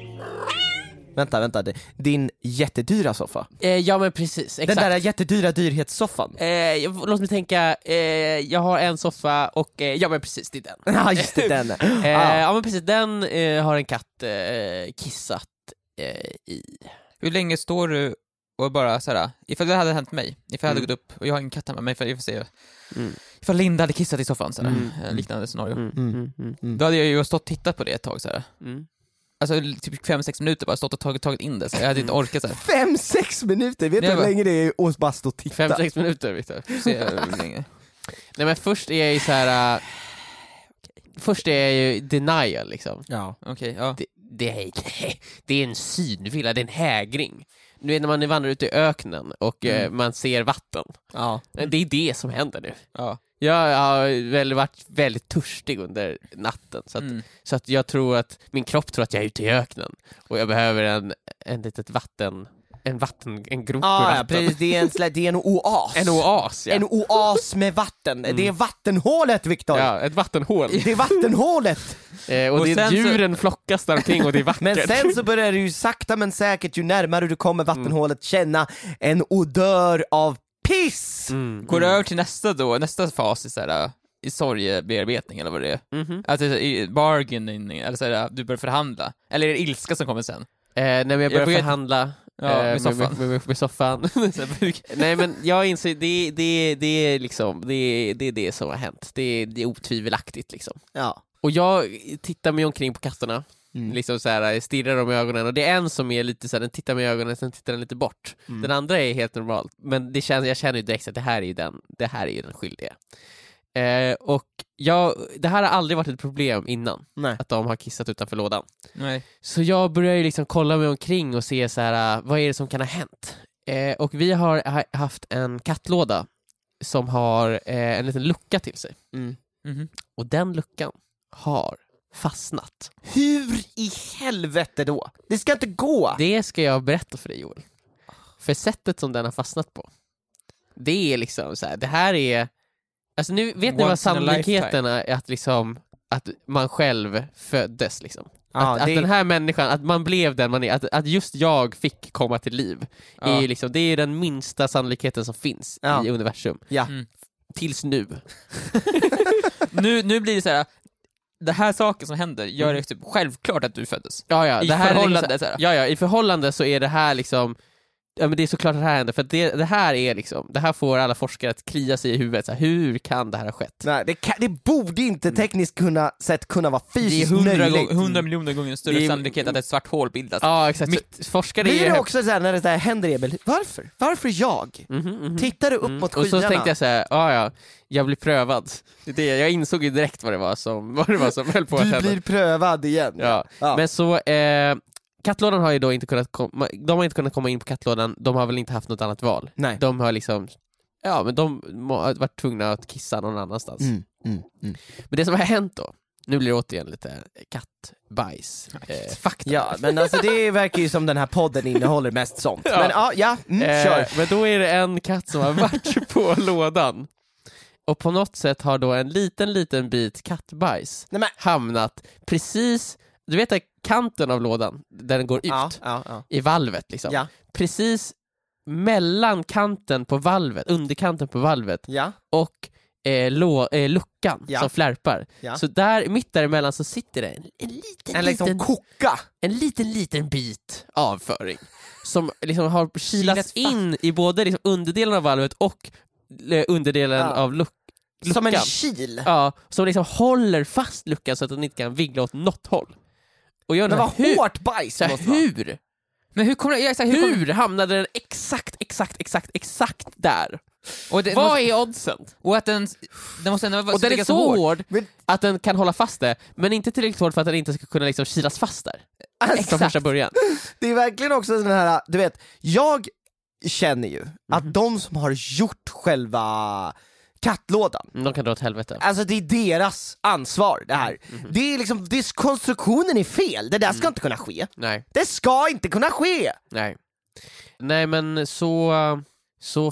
Vänta, vänta. Din jättedyra soffa. Eh, ja men precis, exakt. Den där jättedyra dyrhetssoffan. Eh, jag, låt mig tänka, eh, jag har en soffa och, eh, ja men precis, det är den. Ja, just det, den. eh, ah. Ja men precis, den eh, har en katt eh, kissat eh, i. Hur länge står du och bara såhär, ifall det hade hänt mig, ifall jag hade Mm. gått upp och jag har en katt hemma, men ifall, ifall, se, Mm. ifall Linda hade kissat i soffan såhär, Mm. eh, liknande scenario. Mm. Mm. Mm. Mm. Då hade jag ju stått och tittat på det ett tag såhär. Mm. Alltså typ fem sex minuter bara stått och tagit, tagit in det, så jag hade inte orkat såhär. Fem, sex minuter, vet du Nej, hur bara- länge det är att bara stå och titta? Fem, sex minuter, Victor. Se hur länge. Nej men först är jag ju så här. Uh, först är jag ju denial liksom. Ja. Okej, ja. Det, det, är, det är en synvilla, det är en hägring. Nu är när man vandrar ut i öknen och eh, Mm. man ser vatten. Ja. Det är det som händer nu. Ja. Jag har väl varit väldigt törstig under natten så att, Mm. så att jag tror att min kropp tror att jag är ute i öknen och jag behöver en, en litet vatten, en vatten, en grop Ah, med ja, vatten. precis. Det är en, slä- det är en oas. En oas, ja. En oas med vatten. Det är vattenhålet, Victor. Ja, ett vattenhål. Det är vattenhålet. Eh, och Och det är sen så- djuren flockas där omkring och det är vackert. Men sen så börjar du ju sakta men säkert, ju närmare du kommer vattenhålet, känna en odör av piss. Mm. Går du över till nästa då, nästa fas i såhär, i sorgebearbetning eller vad det är? Mhm. Alltså i bargaining, eller såhär, du börjar förhandla. Eller är det ilska som kommer sen? Eh, när jag börjar Jag vet- förhandla Ja, eh, med med, soffan. med, med, med soffan. Nej men jag inser, det, det, det är liksom, det, det är det som har hänt. Det, det är otvivelaktigt liksom. Ja. Och jag tittar mig omkring på katterna, Mm. liksom så här, stirrar dem i ögonen, och det är en som är lite så här, den tittar mig i ögonen, sen tittar den lite bort. Mm. Den andra är helt normalt, men det känns, jag känner ju direkt att det här är ju den, det här är ju den skyldiga. Eh, och jag, det här har aldrig varit ett problem innan, Nej. att de har kissat utanför lådan. Nej. Så jag börjar ju liksom kolla mig omkring och se så här, vad är det som kan ha hänt? Eh, och vi har ha, haft en kattlåda som har eh, en liten lucka till sig. Mm. Mhm. Och den luckan har fastnat. Hur i helvete då? Det ska inte gå. Det ska jag berätta för dig, Joel. För sättet som den har fastnat på, det är liksom så här, det här är, alltså nu vet ni vad Once in a sannolikheten är att liksom att man själv föddes liksom. Ja, att, att det- den här människan, att man blev den man är, att, att just jag fick komma till liv, Ja. är ju liksom, det är den minsta sannolikheten som finns Ja. i universum. Ja. Mm. Tills nu. nu, nu blir det så här. Det här saken som händer gör det typ självklart att du föddes. Ja, ja, I det här är förhållande, liksom, så här. ja, ja, i förhållande så är det här liksom, ja men det är såklart att det här händer, för att det, det här är liksom, det här får alla forskare att klia sig i huvudet, så här, hur kan det här ha skett? Nej, det, kan, det borde inte tekniskt kunna, sett kunna vara Det är fysiskt hundra, möjligt. gång, hundra miljoner gånger större Det är- sannolikhet att ett svart hål bildas. Ja, exakt. Mitt- Så forskare Blir är det också så här när det där händer, Emil? Varför? Varför jag? Mhm, mhm. Tittar du upp Mm. mot Och skyarna? så tänkte jag så här, ja ja, jag blir prövad. Det är det, jag insåg ju direkt vad det var som, vad det var som höll på att Du hända. blir prövad igen. Ja. Ja. Men så, eh, kattlådan har ju då inte kunnat komma, de har inte kunnat komma in på kattlådan, de har väl inte haft något annat val. Nej. De har liksom, ja men de må- har varit tvungna att kissa någon annanstans. Mm, mm, mm. Men det som har hänt då, nu blir det återigen lite kattbajs, eh, fakta. Ja, men alltså det verkar ju som den här podden innehåller mest sånt. Ja. Men ja, ja mm, Eh, kör. men då är det en katt som har varit på lådan. Och på något sätt har då en liten, liten bit kattbajs Nej, men, hamnat precis, du vet att kanten av lådan, där den går ut, ja, ja, ja. i valvet liksom. Ja. Precis mellan kanten på valvet, underkanten på valvet Ja, och eh, lå, eh, luckan Ja. som flärpar. ja. Så där, mitt däremellan så sitter det en, en liten, En liksom liten, koka. en liten, liten bit avföring som liksom har kilats Kilat in i både liksom underdelen av valvet och eh, underdelen Ja. av luck, luckan. Som en kil. Ja, som liksom håller fast luckan så att den inte kan vigla åt något håll. Och jag Men undrar, vad hur, hårt bajs så det här, måste vara. hur, Men hur kommer det, ja, exakt, hur kommer, hur hamnade den exakt, exakt, exakt, exakt där? och, det, Vad måste, är oddsen? och att den, den måste ändå vara Och den är ligga så hård. hård Men- att den kan hålla fast det, men inte tillräckligt hård för att den inte ska kunna liksom kilas fast där. Från Exakt. första början. Det är verkligen också den här, du vet, jag känner ju att de som har gjort själva kattlådan, De kan dra åt helvete. alltså det är deras ansvar det här. Det är liksom, det är, konstruktionen är fel, det där ska inte kunna ske. Nej, Det ska inte kunna ske! nej. Nej men så, så fick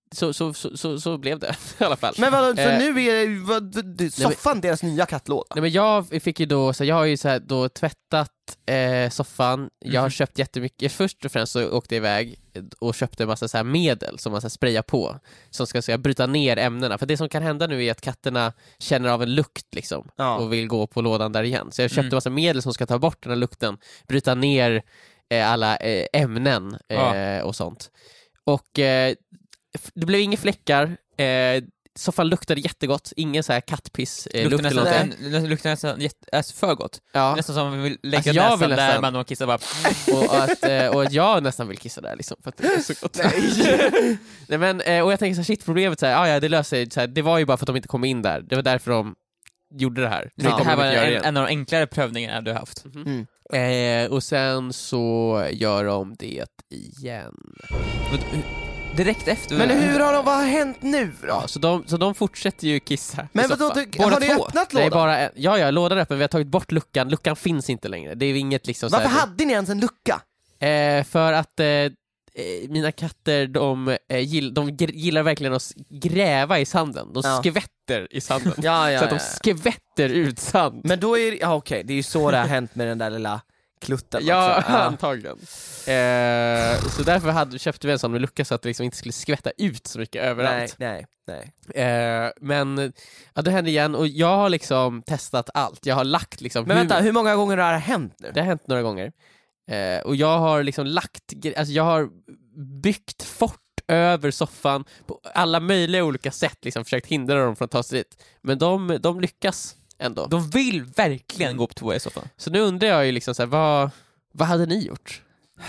så, så, så, så, så blev det i alla fall. Men vad, så Eh, nu är vad, soffan deras nya kattlåda? Nej, men jag fick ju då, så jag har ju så här då tvättat eh, soffan, jag har Mhm. köpt jättemycket, först och främst så åkte jag iväg och köpte en massa så här medel som man så här sprayar på, som ska så här, bryta ner ämnena, för det som kan hända nu är att katterna känner av en lukt liksom, Ja. och vill gå på lådan där igen, så jag köpte Mm. en massa medel som ska ta bort den här lukten, bryta ner eh, alla eh, ämnen eh, Ja. och sånt, och eh, f- det blev inga fläckar, eh, soffan luktade jättegott, ingen så här kattpiss eh, lukt Luktar eller nästan, någonting. den luktar nästan jätte, är för gott. Ja. Nästan som om man vill lägga Alltså, jag näsan vill där nästan- man och kissar bara. och, att, eh, och att jag nästan vill kissa där liksom, för att det är så gott. Nej, men, eh, och jag tänker så här, shit, problemet så här, ah, ja, det löser sig, så här, det var ju bara för att de inte kom in där, det var därför de gjorde det här. Det kommer här de var inte göra en, igen. en av de enklare prövningarna du har haft. Mm. Eh, och sen så gör de det igen. Direkt efter. Men hur har de, vad har hänt nu då? Ja, så, de, så de fortsätter ju kissa i Men vadå, soffan. du, Båda har ni två? öppnat Det är lådan? bara en, ja, ja, lådan är öppen, vi har tagit bort luckan, luckan finns inte längre. Det är inget liksom så Varför här, hade ni ens en lucka? Eh, för att eh, eh, mina katter, de, eh, gill, de gr- gillar verkligen att s- gräva i sanden. De Ja. skvätter i sanden. Ja, ja, så att de ja. skvätter ut sand. Men då är det, ja okej, det är ju så det har hänt med den där lilla klutten Ja, också. Ja. antagligen. Eh, så därför hade, köpte vi en sån med lucka så att det liksom inte skulle skvätta ut så mycket Nej, överallt. nej, nej. Eh, men ja, det hände igen och jag har liksom testat allt. Jag har lagt liksom Men hur- vänta, hur många gånger har det hänt nu? Det har hänt några gånger. Eh, och jag har liksom lagt, gre- alltså jag har byggt fort över soffan på alla möjliga olika sätt, liksom försökt hindra dem från att ta sig dit. Men de, de lyckas ändå. De vill verkligen gå på toa i soffan. Så nu undrar jag ju liksom så här, vad, vad hade ni gjort?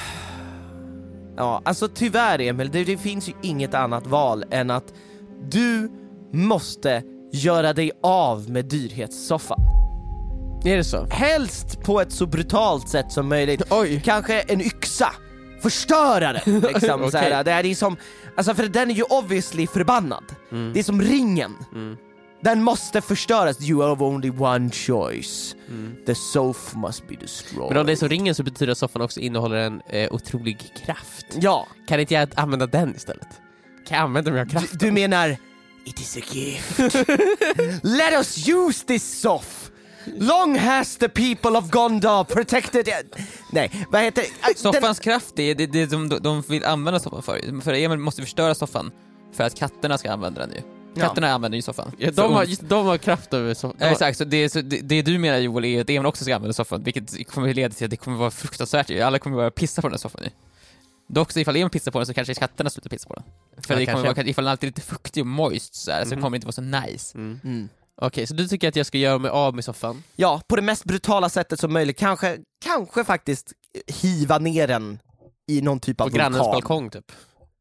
Ja, alltså tyvärr Emil, det, det finns ju inget annat val än att du måste göra dig av med dyrhetssoffan. Är det så? Helst på ett så brutalt sätt som möjligt. Oj! Kanske en yxa. Förstöra den! Liksom, Okej. så här, det här är som, alltså för den är ju obviously förbannad. Mm. Det är som ringen. Mm. Den måste förstöras. You have only one choice. Mm. The sofa must be destroyed. Men om det är så ringen så betyder det att soffan också innehåller en eh, otrolig kraft. Ja, Kan inte jag använda den istället? Kan jag använda mig av du, kraft? du menar it is a gift. Let us use this soft. Long has the people of Gondor protected it. Nej, vad heter det? Den- Soffans kraft, det är det, det som de, de vill använda soffan för. För Emil måste förstöra soffan för att katterna ska använda den ju. Ja. Katterna använder ju soffan. Ja, För de, har, ont. just, de har kraft över soffan. Ja, exakt, så det, så det, det du menar Joel är att Emil också ska använda soffan, vilket kommer leda till att det kommer vara fruktansvärt ju. Alla kommer bara pissa på den här soffan nu. Dock så ifall Emil pissar på den så kanske katterna slutar pissa på den. För Ja, det kommer kanske. vara, ifall den alltid är lite fuktig och moist så, här, så Mhm. kommer det inte vara så nice. Mm. Mm. Okej, så du tycker att jag ska göra mig av med soffan? Ja, på det mest brutala sättet som möjligt. Kanske, kanske faktiskt hiva ner den i någon typ På av grannens vulkan. balkong typ?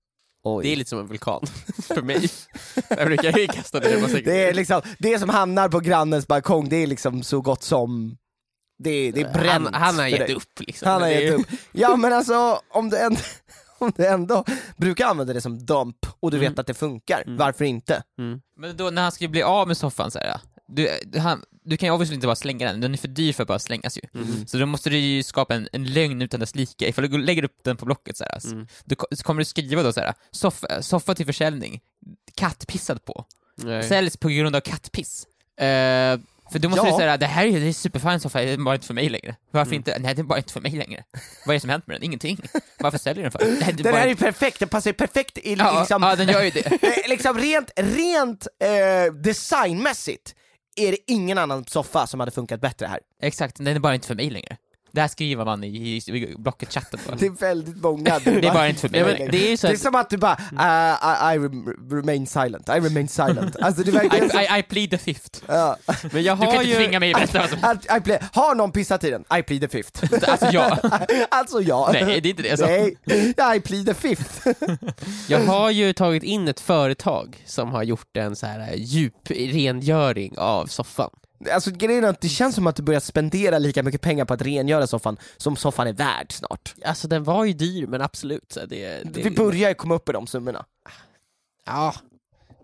Oj. Det är lite som en vulkan för mig. Jag brukar ju kasta det. Bara Det är liksom, det som hamnar på grannens balkong, det är liksom så gott som, det, det är bränt. han, han har för gett dig. upp liksom. Han har Men det är gett ju- upp. Ja men alltså, om du ändå, om du ändå brukar använda det som dump och du Mm. vet att det funkar, Mm. varför inte? Mm. Men då när han ska bli av med soffan så här, du, han, du kan ju obviously inte bara slänga den, den är för dyr för att bara slängas ju. Mm. Så då måste du ju skapa en, en lögn utan dess like. Ifall du lägger upp den på Blocket så här, Mm. du, så kommer du skriva då så här, soffa, soffa till försäljning, kattpissad på, Nej. säljs på grund av kattpiss. Eh, För då måste Ja. du säga, det här är ju superfine soffa, det är bara inte för mig längre. Varför Mm. inte? Nej, det är bara inte för mig längre. Vad är det som hänt med den? Ingenting. Varför säljer den för? Nej, det är Den bara här är inte- ju perfekt, den passar ju perfekt i ja, liksom, ja, den gör ju det. eh, liksom rent, rent eh, designmässigt är det ingen annan soffa som hade funkat bättre här. Exakt, den är bara inte för mig längre. Det här skriver man i, i, i Blocket-chatten då. Det är väldigt många. Det är bara inte för mig nej, längre. men det är ju så Det är att, som att du bara, uh, I, I rem- remain silent, I remain silent. Alltså det I, verkar som, I, I plead the fifth. ja. men jag Du har kan inte ju... tvinga mig att berätta vad som... Att- I play, har någon pissat i den? I plead the fifth. Alltså jag. Alltså ja. Nej, det är inte det jag sa. Nej, I plead the fifth. Jag har ju tagit in ett företag som har gjort en så här djup rengöring av soffan. Alltså grejen är att det känns som att du börjar spendera lika mycket pengar på att rengöra soffan som soffan är värd snart. Alltså den var ju dyr, men absolut så det, det... Vi börjar ju komma upp i de summorna. Ja,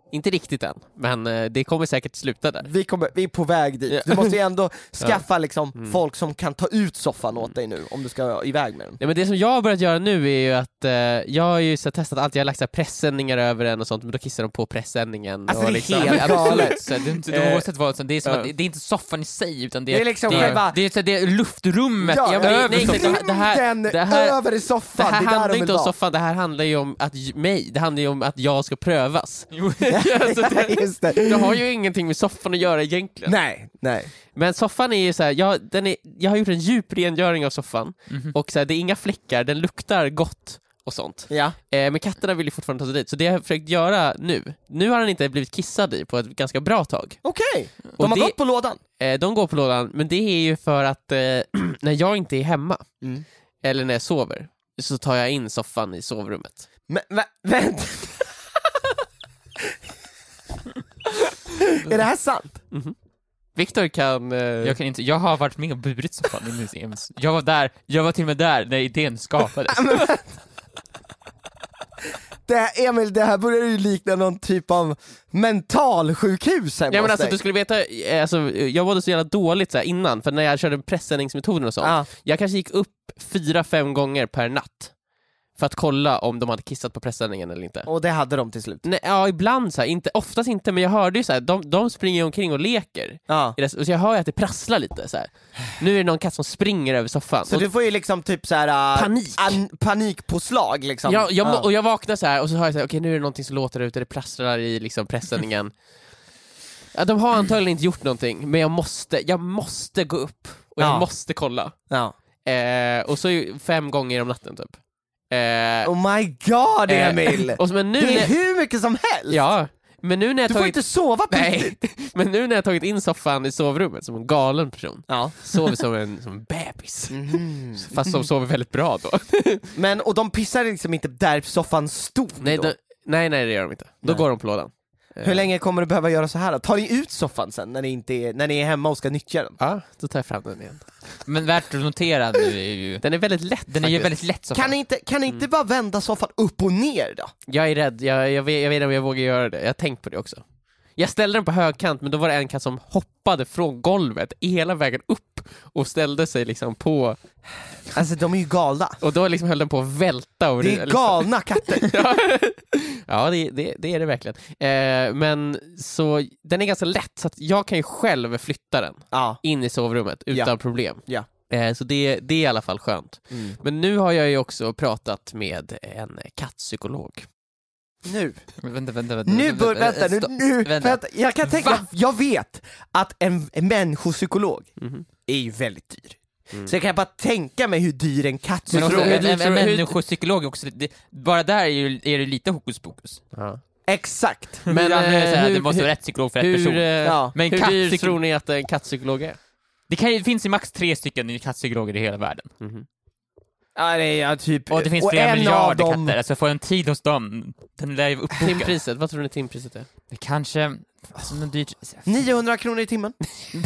Inte riktigt än, men eh, det kommer säkert sluta där. Vi, kommer, vi är på väg dit. Du måste ju ändå skaffa liksom, Mm. folk som kan ta ut soffan åt dig nu om du ska iväg med den. Ja, men det som jag har börjat göra nu är ju att eh, jag har ju så testat allt, jag har lagt så här pressändningar över den och sånt, men då kissar de på pressändningen. Alltså, och det är liksom, helt galet. Så det är inte Eh, oavsett vad som, det är som ja. att, det är inte soffan i sig utan det Det är är liksom det, själva- är, det, är, så det är luftrummet Ja, jag men- över nej, soffan. exakt. det här- den det här- över i det soffan, här det, är där handlar de inte vill om vara. soffan, det här handlar ju om att j- mig, det handlar ju om att jag ska prövas. Jo, Alltså, det, Just det. det har ju ingenting med soffan att göra egentligen. Nej, nej. Men soffan är ju så här, jag, den är, jag har gjort en djup rengöring av soffan Mhm. och så här, det är inga fläckar, den luktar gott och sånt. Ja. Eh, men katterna vill ju fortfarande ta sig dit, så det jag har försökt göra nu, nu har den inte blivit kissad i på ett ganska bra tag. Okej, Och de har det- gått på lådan. Eh, de går på lådan, men det är ju för att eh, när jag inte är hemma, Mm. eller när jag sover, så tar jag in soffan i sovrummet. Men, vä- vänta. Är det här sant? Viktor kan... Eh, Jag kan inte, jag har varit med och burit soffan i museum. Jag var där, jag var till och med där när idén skapades. Det här, Emil, det här börjar ju likna någon typ av mentalsjukhus hemma Ja, men hos alltså, dig. du skulle veta, eh, alltså, jag mådde så jävla dåligt så här, innan, för när jag körde pressändningsmetoden och sånt, Ja. jag kanske gick upp fyra, fem gånger per natt för att kolla om de hade kissat på pressändningen eller inte. Och det hade de till slut. Nej, ja, ibland så här, inte, oftast inte, men jag hörde ju så här, de, de springer ju omkring och leker. Ja. I det- Och så jag hör ju att det prasslar lite så här. Nu är det någon katt som springer över soffan. Så och, du får ju liksom typ så här uh, Panik. An, panikpåslag liksom. jag, jag, må- Ja. och jag vaknar så här och så hör jag så här, okej, nu är det någonting som låter där ute, det prasslar i liksom pressändningen. Ja, de har antagligen inte gjort någonting, men jag måste, jag måste gå upp och jag Ja. måste kolla. Ja. Eh, och så är- fem gånger om natten typ. Eh, Oh my god, eh, Emil! och så, men nu Det är när, hur mycket som helst! ja, men nu när jag Du får tagit, inte sova på nej, riktigt. men nu när jag tagit in soffan i sovrummet som en galen person, Ja. sover som en, som en bebis. Mhm. Fast de sover väldigt bra då. Men, och de pissar liksom inte där soffan stod nej, då? de, nej, nej, det gör de inte. Då Nej. går de på lådan. Eh, Hur länge kommer du behöva göra så här då? Tar ni ut soffan sen när ni, inte är, när ni är hemma och ska nyttja den? Ja, då tar jag fram den igen. Men värt att notera nu är ju, Den är väldigt lätt den är ju faktiskt. väldigt lätt soffan. Kan ni inte, kan ni inte bara vända soffan upp och ner då? Jag är rädd, jag, jag, vet, jag vet inte om jag vågar göra det. Jag har tänkt på det också. Jag ställde den på högkant, men då var det en katt som hoppade från golvet hela vägen upp och ställde sig liksom på, Alltså de är ju galna. och då liksom höll den på att välta. Och Det är galna katter. Ja, ja det, det, det är det verkligen. Eh, men så den är ganska lätt, så att jag kan ju själv flytta den Ja. in i sovrummet utan Ja. problem. Ja. Eh, så det, det är i alla fall skönt. Mm. Men nu har jag ju också pratat med en kattpsykolog. Nu. Vänta, vänta, vänta. Nu, bör, vänta, nu, Stopp. nu, Vänta. vänta. Jag kan tänka, Va? jag, jag vet att en, en människopsykolog Mhm. är ju väldigt dyr. Mm. Så jag kan bara tänka mig hur dyr en Men kattpsykolog också, hur- en, hur en, tror- en hur- människopsykolog också, det, bara där är, ju, är det lite hokus pokus. Ja. Exakt. Men, Men eh, säga, hur- det måste hur- vara rätt psykolog för rätt Hur, person. eh, Ja. Men hur dyr kattpsykolog- tror ni att en kattpsykolog är? Det, kan, ju- det finns ju max tre stycken kattpsykologer i hela världen. Mhm. Ja, det är ja, typ... Och det finns och flera en av miljarder dem- katter, alltså få en tid hos dem, den lär ju vara uppbokad. Timpriset, vad tror ni timpriset är? Det kanske, alltså något dyrt... niohundra kronor i timmen.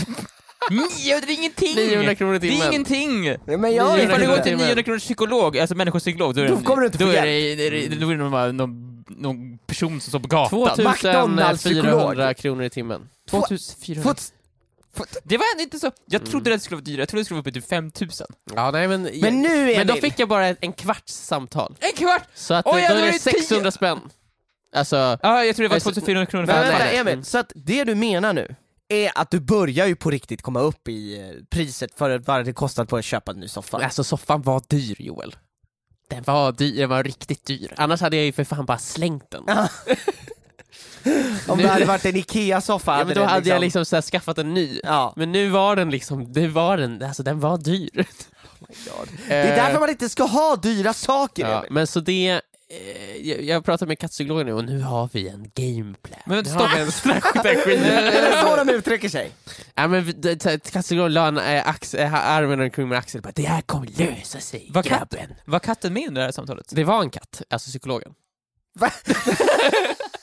Nio, det är ingenting! niohundra kronor i Det timmen. är ingenting! Men jag niohundra Ifall du kronor går i till timmen. niohundra kronors psykolog, alltså människopsykolog, då är det, Då kommer du inte få då är hjälp. det, är det, då är det någon, någon, någon person som står på gatan. McDonald's tvåtusenfyrahundra kronor i timmen. tvåtusenfyrahundra. Fått- Det var ändå inte så, jag trodde det skulle vara dyrare, jag trodde det skulle vara uppe till fem tusen. Ja, nej, men, Men nu är men då fick jag bara ett, en kvarts samtal. En kvart! Så att Oj, då jag är var det ju tio. sexhundra spänn. Alltså, Ja, jag tror det var Alltså, tvåtusenfyrahundra kronor Men för vänta alla. Emil, Mm. så att det du menar nu är att du börjar ju på riktigt komma upp i eh, priset för vad det kostar på att köpa en ny soffa. alltså soffan var dyr, Joel. Den var dyr, den var riktigt dyr. Annars hade jag ju för fan bara slängt den. Ja. Om det hade varit en Ikea-soffa Ja, men då den hade jag liksom så här skaffat en ny. Ja. Men nu var den liksom, det var den, alltså den var dyr. Det är därför man inte ska ha dyra saker, Ja, Emil. men så det, eh, jag, jag pratar med kattpsykologen nu och nu har vi en gameplan. Men Nu stopp. har vi en strategi. Det är så de uttrycker sig. Ja, men vi- det- så- kattpsykologen la en, eh, ax, eh, armen omkring min axel och bara, det här kommer lösa sig, Var katt- grabben. Var katten med under det här samtalet? Det var en katt, alltså psykologen. Va?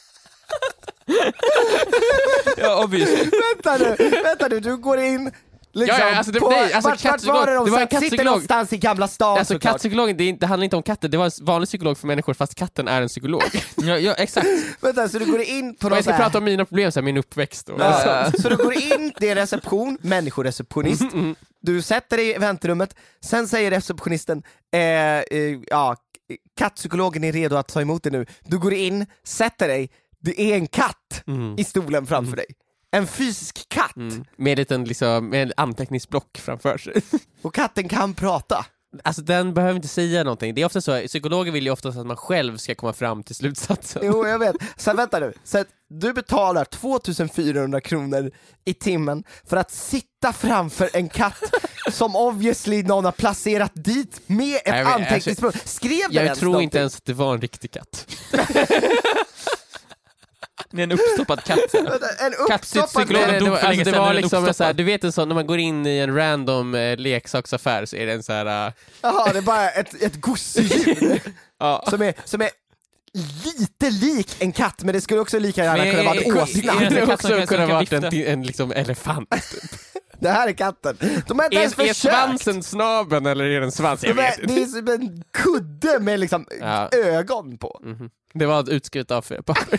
Ja, obviously. Vänta nu, vänta nu, du går in, Liksom, Ja, ja, alltså det- på, nej, alltså vart, vart kattpsykolog- var det de det var en satt? Sitter kattpsykolog. någonstans i Gamla stan Alltså såklart. kattpsykologen, det, är inte, det handlar inte om katter, det var en vanlig psykolog för människor fast katten är en psykolog. Ja, ja, exakt. Vänta, så du går in på Och någon jag ska så här- prata om mina problem, så här, min uppväxt och Ja, så du går in, det är reception, människoreceptionist. Du sätter dig i väntrummet, sen säger receptionisten eh, eh, ja, kattpsykologen är redo att ta emot dig nu. Du går in, sätter dig, det är en katt Mm. i stolen framför dig. En fysisk katt. Mm. Med en liten liksom, med en anteckningsblock framför sig. Och katten kan prata. Alltså den behöver inte säga någonting. Det är ofta så, psykologer vill ju ofta att man själv ska komma fram till slutsatsen. Jo, jag vet. Sen vänta nu. Så att du betalar tvåtusenfyrahundra kronor i timmen för att sitta framför en katt som obviously någon har placerat dit med ett Nej, men, anteckningsblock. Skrev den Jag ens tror någonting? inte ens att det var en riktig katt. Det är en uppstoppad katt. En uppstoppad Psykologen Det, dog var, för länge alltså, det sedan, var den är liksom en så här, uppstoppad. du vet en sån, när man går in i en random eh, leksaksaffär så är det en så här. Uh, Jaha, det är bara ett, ett gosedjur ja. som, är, som är lite lik en katt, men det skulle också lika gärna Men kunna vara är- en är- åsna. är- Det en skulle katt som också kan- som kunna kan varit en, vifta. en liksom elefant. Det här är katten. De har inte ens Är, är försökt. svansen snabeln eller är den svans? Jag De är, vet inte. det är som en kudde med liksom Ja. ögon på. Mhm. Det var ett utskrivet av papper.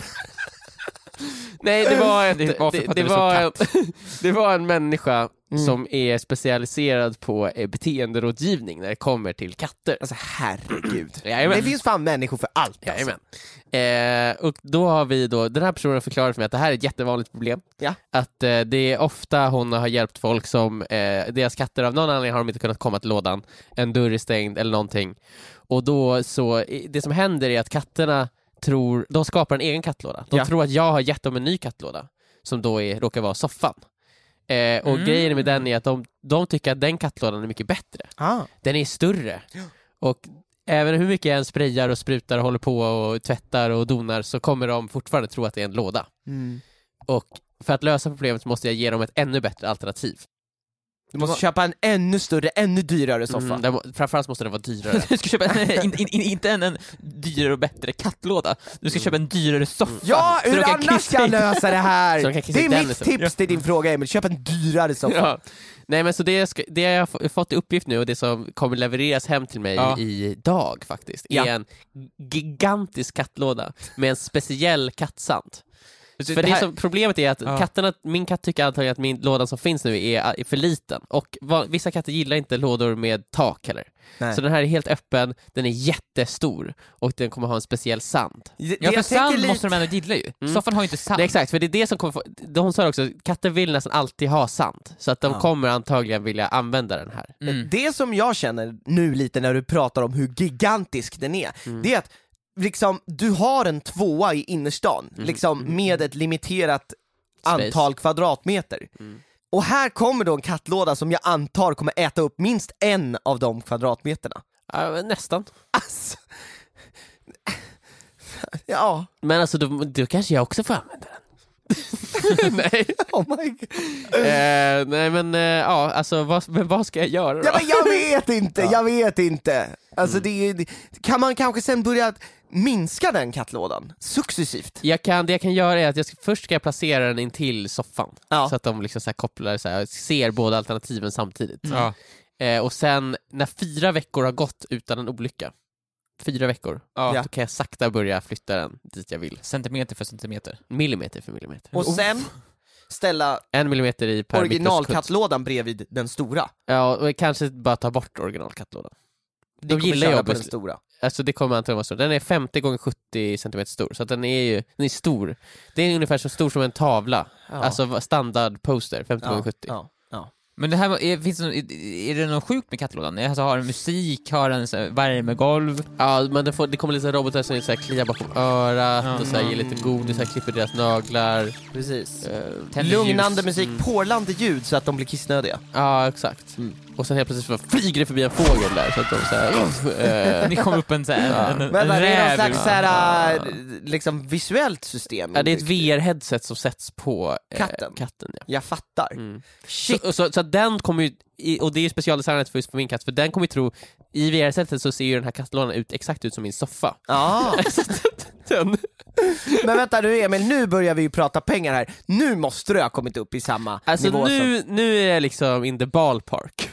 Nej, det var, ett, Det var för det, att det, det var var så en, det var en människa Mm. som är specialiserad på eh, beteenderådgivning när det kommer till katter. Alltså herregud. Jajamän. Det finns fan människor för allt alltså. Jajamän. Eh, och då har vi då, den här personen förklarat för mig att det här är ett jättevanligt problem. Ja. Att eh, det är ofta hon har hjälpt folk som, eh, deras katter av någon anledning har de inte kunnat komma till lådan, en dörr är stängd eller någonting. Och då så, det som händer är att katterna tror, de skapar en egen kattlåda. De Ja. tror att jag har gett dem en ny kattlåda som då är, råkar vara soffan. Eh, och Mm. grejen med den är att de, de tycker att den kattlådan är mycket bättre. Ah. Den är större. Och även hur mycket jag än sprayar och sprutar och håller på och tvättar och donar så kommer de fortfarande tro att det är en låda. Mm. Och för att lösa problemet måste jag ge dem ett ännu bättre alternativ. Du måste köpa en ännu större, ännu dyrare soffa. Mm, den må- framförallt måste den vara dyrare. Du ska köpa en, in, in, in, inte en, en dyrare och bättre kattlåda. Du ska köpa en dyrare soffa. Ja, Så hur de kan annars ska kissa jag in. lösa det här? Så de kan kissa Det är i mitt Dennisen. tips till din fråga, Emil. Köp en dyrare soffa. Ja. Nej, men så det, jag ska, det jag har f- fått i uppgift nu och det som kommer levereras hem till mig Ja. idag faktiskt är Ja. en gigantisk kattlåda med en speciell kattsand. Så För det, här- som, problemet är att Ja. katterna, min katt tycker antagligen att min låda som finns nu är, är för liten. Och va, vissa katter gillar inte lådor med tak heller. Nej. Så den här är helt öppen, den är jättestor och den kommer ha en speciell sand. Det- Ja, jag för tänker sand lite- måste de ändå gilla ju. Mm. Soffan har ju inte sand. Det är exakt, för det är det som kommer få, hon sa också, katter vill nästan alltid ha sand. Så att de Ja. kommer antagligen vilja använda den här. Mm. Det som jag känner nu lite när du pratar om hur gigantisk den är, Mm. det är att liksom, du har en tvåa i innerstan, Mm. liksom med ett limiterat Space. antal kvadratmeter. Mm. Och här kommer då en kattlåda som jag antar kommer äta upp minst en av de kvadratmeterna. Ja, men nästan. Alltså. Ja, Men alltså, då, då kanske jag också får använda den. nej. oh my God. Eh, nej men eh, ja, alltså vad, men vad ska jag göra då? Ja, men jag vet inte, Ja. jag vet inte. Alltså Mm. det, det, kan man kanske sen börja minska den kattlådan successivt? Jag kan, det jag kan göra är att jag ska, först ska jag placera den in till soffan. Ja. Så att de liksom så här kopplar, så här, ser båda alternativen samtidigt. Ja. Eh, och sen när fyra veckor har gått utan en olycka, fyra veckor, Ja. Ja. då kan jag sakta börja flytta den dit jag vill. Centimeter för centimeter. Millimeter för millimeter. Och sen ställa En millimeter i per mikroskop. originalkattlådan bredvid den stora. Ja, och kanske bara ta bort originalkattlådan. Det De kommer gillar köra jag på bes- den stora. Alltså det kommer antagligen vara stor. Den är femtio gånger sjuttio centimeter stor, så att den är ju den är stor. Det är ungefär så stor som en tavla. Ja. Alltså standard poster, femtio gånger ja, sjuttio. ja, ja. Men det här, är, finns det, någon- är, är det något sjukt med kattlådan? Alltså har den musik, har den så här värmegolv? Ja, men det, får, det kommer lite robotar som så här kliar bakom örat Ja. och så här, ger lite godis, så här, klipper deras naglar. Precis. Eh, Tänder Lugnande ljus. musik, Mm. porlande ljud så att de blir kissnödiga. ja, exakt. Mm. Och sen helt plötsligt så flyger det förbi en fågel där så att de så här, eh, Ni kom upp en, så här, Ja. en, en Men det är någon räv. slags Ja. såhär, äh, liksom visuellt system. ja, det är ett V R-headset som sätts på eh, Katten. katten ja. Jag fattar. Mm. Shit. Så, så, så att den kommer ju, i- och det är ju specialdesignat för just för min katt, för den kommer ju tro i V R-sättet så ser ju den här kattlådan ut exakt ut som min soffa. Ja. Den. Men vänta du Emil, nu börjar vi ju prata pengar här. Nu måste du ha kommit upp i samma Alltså nivå nu, som... nu är jag liksom in the ballpark.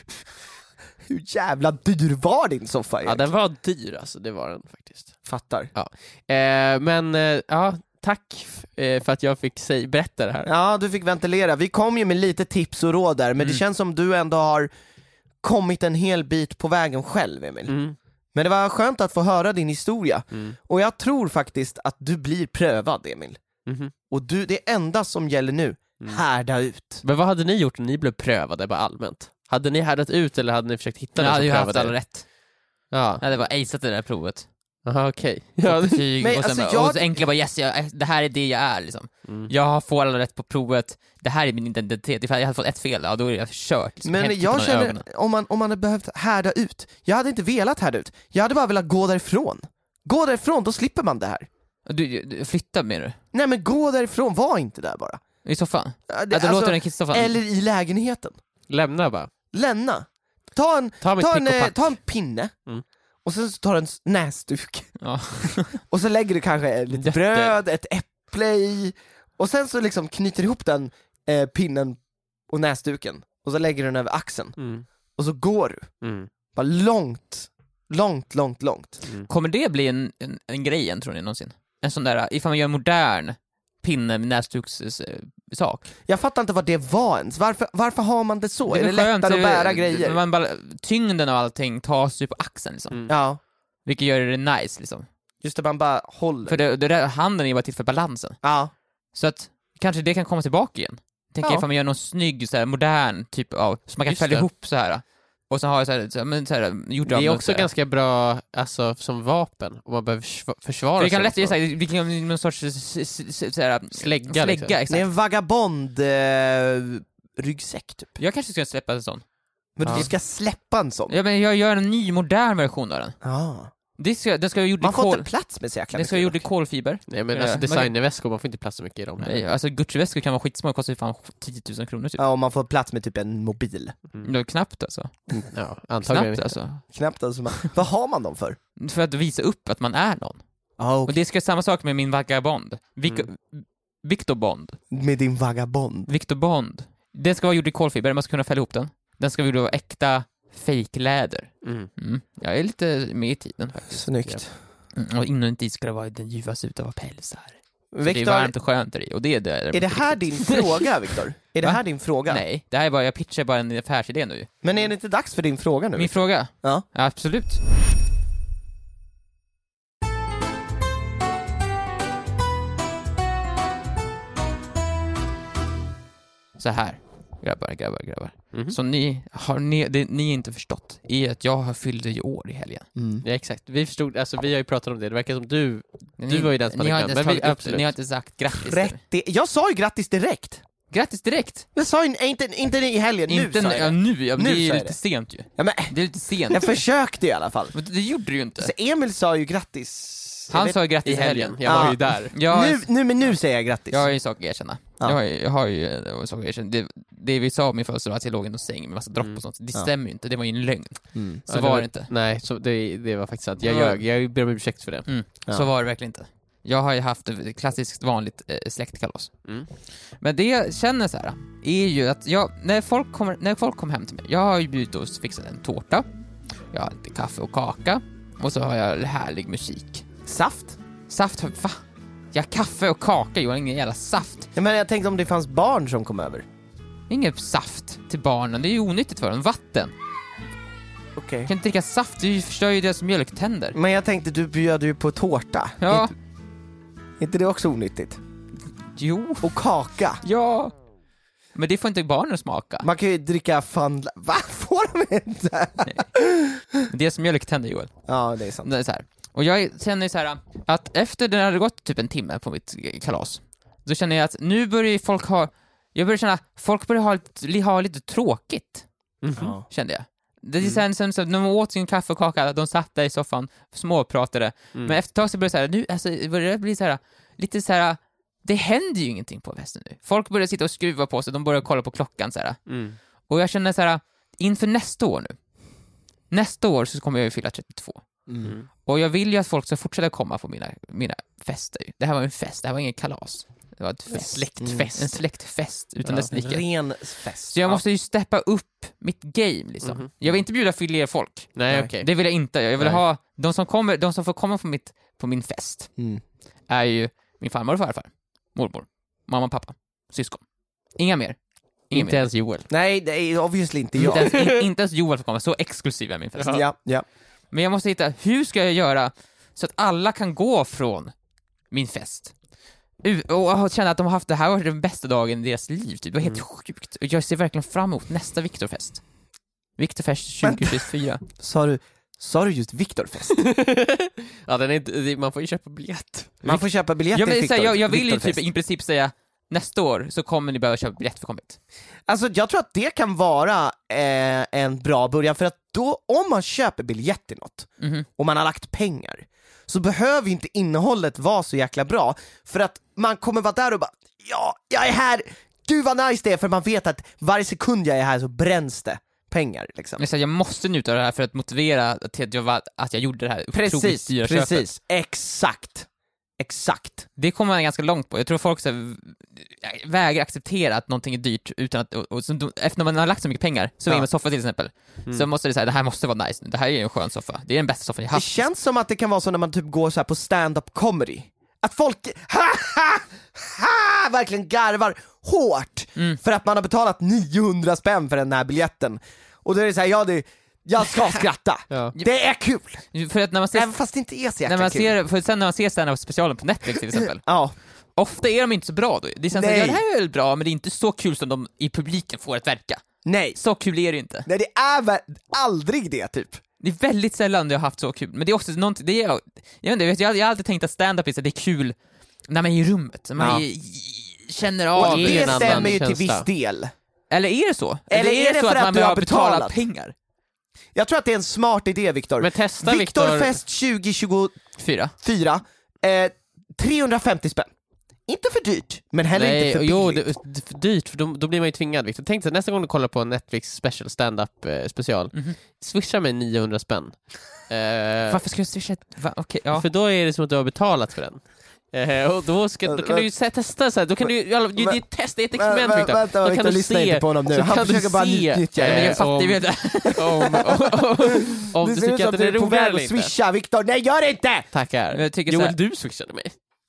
Hur jävla dyr var din soffa Ja, egentligen? den var dyr alltså, det var den faktiskt. Fattar. Ja. Eh, men eh, ja, tack eh, för att jag fick säg, berätta det här. Ja, du fick ventilera. Vi kom ju med lite tips och råd där, men Mm. det känns som du ändå har kommit en hel bit på vägen själv, Emil. Mm. Men det var skönt att få höra din historia. Mm. Och jag tror faktiskt att du blir prövad, Emil. Mhm. Och du, det enda som gäller nu, Mm. härda ut. Men vad hade ni gjort när ni blev prövade bara allmänt? Hade ni härdat ut eller hade ni försökt hitta Jag någon hade som ju haft prövade alla er? rätt. Ja, Jag hade bara aceat det där provet. aha, okej. Ja, Ja, betyg, Men och sen alltså, bara, jag- och så enkla bara yes, jag, det här är det jag är liksom. mm. Jag får alla rätt på provet, det här är min identitet. Ifall jag hade fått ett fel, ja, då är jag kört liksom, Men häftigt jag mellan känner, ögonen. om man, om man hade behövt härda ut, jag hade inte velat härda ut. Jag hade bara velat gå därifrån. Gå därifrån, då slipper man det här. Du, du flyttar med du? Nej men gå därifrån, var inte där bara. I soffan? Ja, Ja, det, då låter den kissa i soffan. eller i lägenheten. Lämna bara. Lämna. Ta en, Ta mitt ta pick en, och eh, pack. ta en pinne, Mm. och sen så tar du en s- näsduk. Ja. Och så lägger du kanske lite Jätte- bröd, ett äpple i, och sen så liksom knyter ihop den eh, pinnen och näsduken, och så lägger du den över axeln, Mm. och så går du. Mm. Bara långt, långt, långt, långt. Mm. Kommer det bli en, en, en grej än, tror ni någonsin? En sån där, ifall man gör en modern pinne med näsdukssak. Jag fattar inte vad det var ens. Varför, varför har man det så? är det skönt, lättare att det- bära grejer? Man bara, tyngden av allting tas ju på axeln liksom. Mm. Ja, Vilket gör det nice liksom. just det, man bara håller. För det, det där, handen är ju bara till för balansen. Ja, Så att kanske det kan komma tillbaka igen. Tänker Ja. jag ifall man gör någon snygg, så här, modern typ av, så man kan Just fälla det. ihop så här. Och så har jag så här, så här, men så här gjort Det av är något också så här. ganska bra alltså, som vapen om man behöver försva- försvara För det kan sig lätt göra mot såhär, vi kan göra någon sorts s- s- s- så här, Slägga, slägga liksom. det är exakt. en vagabond eh, ryggsäck typ. Jag kanske ska släppa en sån. Men Ja. du ska släppa en sån. Ja, men jag gör en ny modern version av den. Ja. Det ska, den ska vara gjord i Man får kol, inte plats med så jäkla den ska vara mycket gjord i dock. kolfiber. Nej men Ja, alltså man kan- designerväskor, man får inte plats så mycket i dem Nej, heller. alltså Gucci-väskor kan vara skitsmå, det kostar ju fan tio tusen kronor typ. Ja, om man får plats med typ en mobil. Mm. Det är knappt alltså. Ja, antagligen. Knappt alltså. Knappt alltså man... Vad har man dem för? För att visa upp att man är någon. Ja, Och det ska samma sak med min vagabond. Vic- Mm. Victor Bond. med din vagabond. Victor Bond. Den ska vara gjord i kolfiber, man ska kunna fälla ihop den. Den ska vara gjord av äkta fake-läder. Mm. Mm. Jag är lite med i tiden faktiskt. Snyggt. Mm. Och inuti ska det vara den ljuva ut av pälsar. Så det är Victor, varmt och skönt där i. Och det är, det är det här din fråga, Victor? Är det Va? här din fråga? Nej, det här är bara, jag pitchar bara en affärsidé nu. Men är det inte dags för din fråga nu? Min fråga? Ja. Ja, absolut. Så här, grabbar, grabbar, grabbar. Mhm. Så ni har ni, det ni inte förstått är att jag har fyllt i år i helgen. Mm. Ja exakt, vi förstod, alltså vi har ju pratat om det, det verkar som du, Ni, du var ju den som ni hade har glömt, inte men vi, tagit upp, absolut. ni har inte sagt grattis. trettio... Jag sa ju grattis direkt! Grattis direkt! Jag sa ju inte, inte i helgen, nu inte sa jag ja, det. nu, ja, men Nu det är ju sa jag lite det. sent ju. Ja, men, Det är lite sent. jag försökte i alla fall. Men det gjorde du ju inte. Så Emil sa ju grattis. Jag Han vet- sa grattis I helgen, jag var Ja. ju där. Jag, nu, nu, men nu säger jag grattis. jag har ju en sak att erkänna. Ja. Jag har ju, jag har ju en sak att erkänna. Det, det vi sa om min födelsedag, att jag låg i en säng med massa dropp Mm. och sånt, det Ja. stämmer ju inte. Det var ju en lögn. Mm. Så Ja, var det inte. Nej, så det, det var faktiskt sant. Jag Ja. ljög, jag ber om ursäkt för det. Mm. Ja. Så var det verkligen inte. Jag har ju haft ett klassiskt vanligt eh, släktkalas. Mm. Men det jag känner så här är ju att jag, när folk kommer, när folk kommer hem till mig, jag har ju bjudit och fixat en tårta, jag har lite kaffe och kaka, och så har jag härlig musik. Saft? Saft, va? Jag har kaffe och kaka, jag har ingen jävla saft. Ja, men jag tänkte om det fanns barn som kom över. Ingen saft till barnen, det är ju onyttigt för dem. Vatten. Okej. Jag kan inte dricka saft, du förstör ju deras mjölktänder. Men jag tänkte, du bjöd ju på tårta. Ja, Inte, inte det också onyttigt? jo, Och kaka. ja. Men det får inte barnen smaka. Man kan ju dricka fan... Va? Får de inte? Deras mjölktänder, Joel. Ja, det är sant. Det är så här. Och jag känner så här att efter det hade gått typ en timme på mitt kalas, då känner jag att nu börjar ju folk ha, jag börjar känna att folk börjar ha, lite- ha lite tråkigt, Mhm. Ja. kände jag. Det är sen, sen så att när de åt sin kaffe och kaka, de satt där i soffan, småpratade, Mm. men efter ett tag så börjar det så här, nu, alltså, det börjar bli så här, lite så här, det händer ju ingenting på festen nu. Folk börjar sitta och skruva på sig, de börjar kolla på klockan så här. Mm. Och jag känner så här, inför nästa år nu, nästa år så kommer jag ju fylla trettiotvå. Mm. Och jag vill ju att folk ska fortsätta komma på mina, mina fester. Det här var en fest, det här var ingen kalas. Det var ett fest. Släktfest. En släktfest utan Ja, dess like. Ren fest. Så jag måste ju steppa upp mitt game liksom. Mhm. Jag vill inte bjuda fler folk. Nej, Nej. okej. Det vill jag inte. Jag vill Nej. ha de som kommer, de som får komma på mitt på min fest Mm. är ju min farmor och farfar, mormor, mamma och pappa, syskon. Inga mer. Inga Inte mer. ens Joel. Nej, det är obviously inte Inte jag. ens, in, inte ens Joel får komma, så exklusiv är min fest. Ja, ja. Men jag måste hitta, hur ska jag göra så att alla kan gå från min fest U- och känna att de har haft det här var den bästa dagen i deras liv. Typ. Det var helt Mm. sjukt. Och jag ser verkligen fram emot nästa Viktorfest. Viktorfest tjugo tjugofyra. Sa du, sa du just Viktorfest? Ja, den är inte, det- man får ju köpa biljett. Man får köpa biljetter Jag, till vill säga, Viktor, jag, jag vill ju Viktorfest. typ i princip säga nästa år så kommer ni behöva köpa biljett för kommit. Alltså jag tror att det kan vara eh, en bra början, för att då, om man köper biljett till något Mhm. och man har lagt pengar, så behöver ju inte innehållet vara så jäkla bra, för att man kommer vara där och bara, ja, jag är här, gud vad nice det är, för man vet att varje sekund jag är här så bränns det pengar liksom. Jag, säger, jag måste njuta av det här för att motivera till att jag, var, att jag gjorde det här otroligt Precis, dyra köpet. precis, exakt, exakt. Det kommer man ganska långt på. Jag tror folk så här, vägrar acceptera att någonting är dyrt utan att, och, och, så, efter man har lagt så mycket pengar, så Ja. är en soffa till exempel, Mm. så måste det säga det här måste vara nice nu. Det här är en skön soffa. Det är den bästa soffan jag Det haft. känns som att det kan vara så när man typ går så här på stand-up comedy, att folk ha, ha, ha, verkligen garvar hårt Mm. för att man har betalat niohundra spänn för den här biljetten. Och då är det så här, ja det, jag ska skratta. Ja. Det är kul, För att när man ser, även fast det inte är så jäkla när man kul. ser, för sen när man ser stand-up specialen på Netflix till exempel, Ja, ofta är de inte så bra då. Det känns Nej. att ja, det här är väl bra, men det är inte så kul som de i publiken får att verka. nej. Så kul är det inte. Nej, det är väl aldrig det typ. Det är väldigt sällan jag har haft så kul. Men det är också någonting, det är, jag vet inte, jag, vet, jag har- jag har alltid tänkt att stand-up är så att det är kul när man är i rummet, när man Ja. är, i- känner Och av det är det en annan stämmer ju till känsla. viss del. Eller är det så? Eller är det så för att man du har behöver betala betalat? pengar? Jag tror att det är en smart idé, Viktor. Men testa Viktor. Viktorfest tjugo tjugofyra, Fyra? eh, trehundrafemtio spänn. Inte för dyrt, men heller Nej, inte för jo, billigt. det, det är för dyrt, för då, då blir man ju tvingad, Victor. Tänk dig nästa gång du kollar på en Netflix special stand-up eh, special, Mhm. swisha mig niohundra spänn. Eh, Varför ska jag swisha ett... Va? Okej, ja. För då är det som att du har betalat för den. Eh, och då, ska, då kan du ju se- testa så här. Då kan du ju, ja, det är ett test, det är ett experiment, Vä- vä- Victor. Vänta, Då Victor, kan du lyssna se, inte på honom nu. så Han kan du försöker bara se, utnyttja Men det. jag fattar ju om- det. om, om, om Det du ser ut tycker som att det är du är på roligt väg eller att inte. swisha, Viktor. Nej, gör det inte! Tackar. Jag tycker så här- Joel, du swishade mig.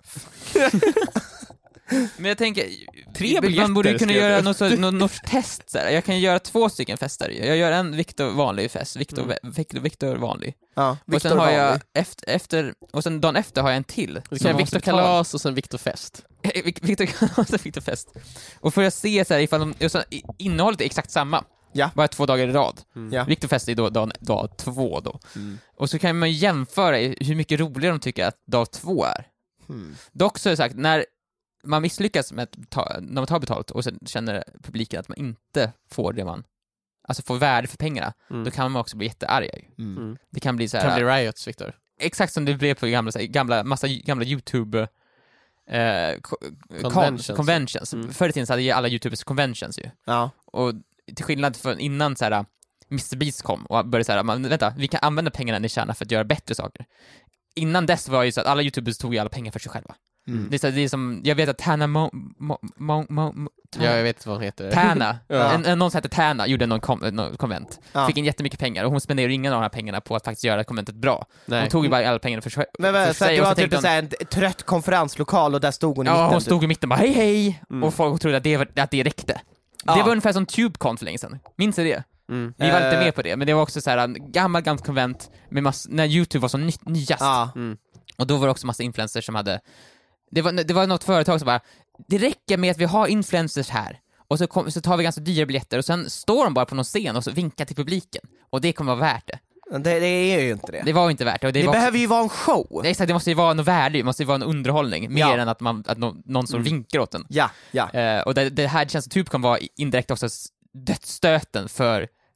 Men jag tänker, Tre man biljetter borde ju kunna skrev göra du. något, så, något, något test så här. Jag kan göra två stycken fester. Jag gör en Viktor vanlig fest, Viktor, Mm. Viktor, Viktor vanlig. Ja, Och Viktor sen har jag vanlig. efter, efter, och sen dagen efter har jag en till. Du som kan man ha måste Victor betala. kalas och sen Victor fest. Viktor kalas och Viktor fest. Och för att se så här, ifall de, och så, i- innehållet är exakt samma. Ja. Bara två dagar i rad. Ja. Viktor fest är då dag, dag två då. Mm. Och så kan man jämföra i hur mycket roligare de tycker att dag två är. Hmm. Dock så är det sagt, när man misslyckas med att ta, när man tar betalt och sen känner publiken att man inte får det man, alltså får värde för pengarna, Mm. då kan man också bli jättearga ju. Mm. Mm. Det kan bli så Det här, kan bli riots, Victor. exakt som det blev på gamla, så här, gamla massa gamla YouTube eh, ko- Conventions. Con, conventions. Mm. Förr i tiden så hade ju alla YouTubers conventions ju. Ja. Och till skillnad från innan så här mister Beast kom och började så här, man, vänta, vi kan använda pengarna ni tjänar för att göra bättre saker. Innan dess var ju så att alla YouTubers tog ju alla pengar för sig själva. Mm. Det är, så, det är som, jag vet att Tana Mo, Mo, Mo, Mo, Mo Ja, jag vet vad hon heter. Tana, Ja. en, en, någon som hette Tana gjorde någon, kom, någon konvent, Ja. fick in jättemycket pengar och hon spenderade ingen av de här pengarna på att faktiskt göra konventet bra. Nej. Hon tog ju bara alla pengarna för, sig- Men, för men, så att sig du och har så typ tänkte en, så här, en trött konferenslokal och där stod hon i ja, mitten. hon typ. stod i mitten och bara hej hej, Mm. och folk trodde att det, var, att det räckte. Ja. Det var ungefär som TubeCon för länge sedan, minns du det? Mm. Vi var inte Eh. med på det, men det var också så här en gammal, gammal konvent med mass, när YouTube var som ny, nyast. Ja. Mm. Och då var det också massa influencers som hade, det var, det var något företag som bara, det räcker med att vi har influencers här, och så, kom, så tar vi ganska dyra biljetter, och sen står de bara på någon scen och så vinkar till publiken, och det kommer vara värt det. Men Det, det är ju inte det. Det var inte värt det. Och det, Det var behöver ju vara en show. också, det, är exakt, det måste ju vara något värde, det måste ju vara en underhållning, mer Ja. än att, man, att någon, någon som Mm. vinkar åt en. Ja, ja. Eh, och det, det här känns som TubeCon var indirekt också s- dödsstöten för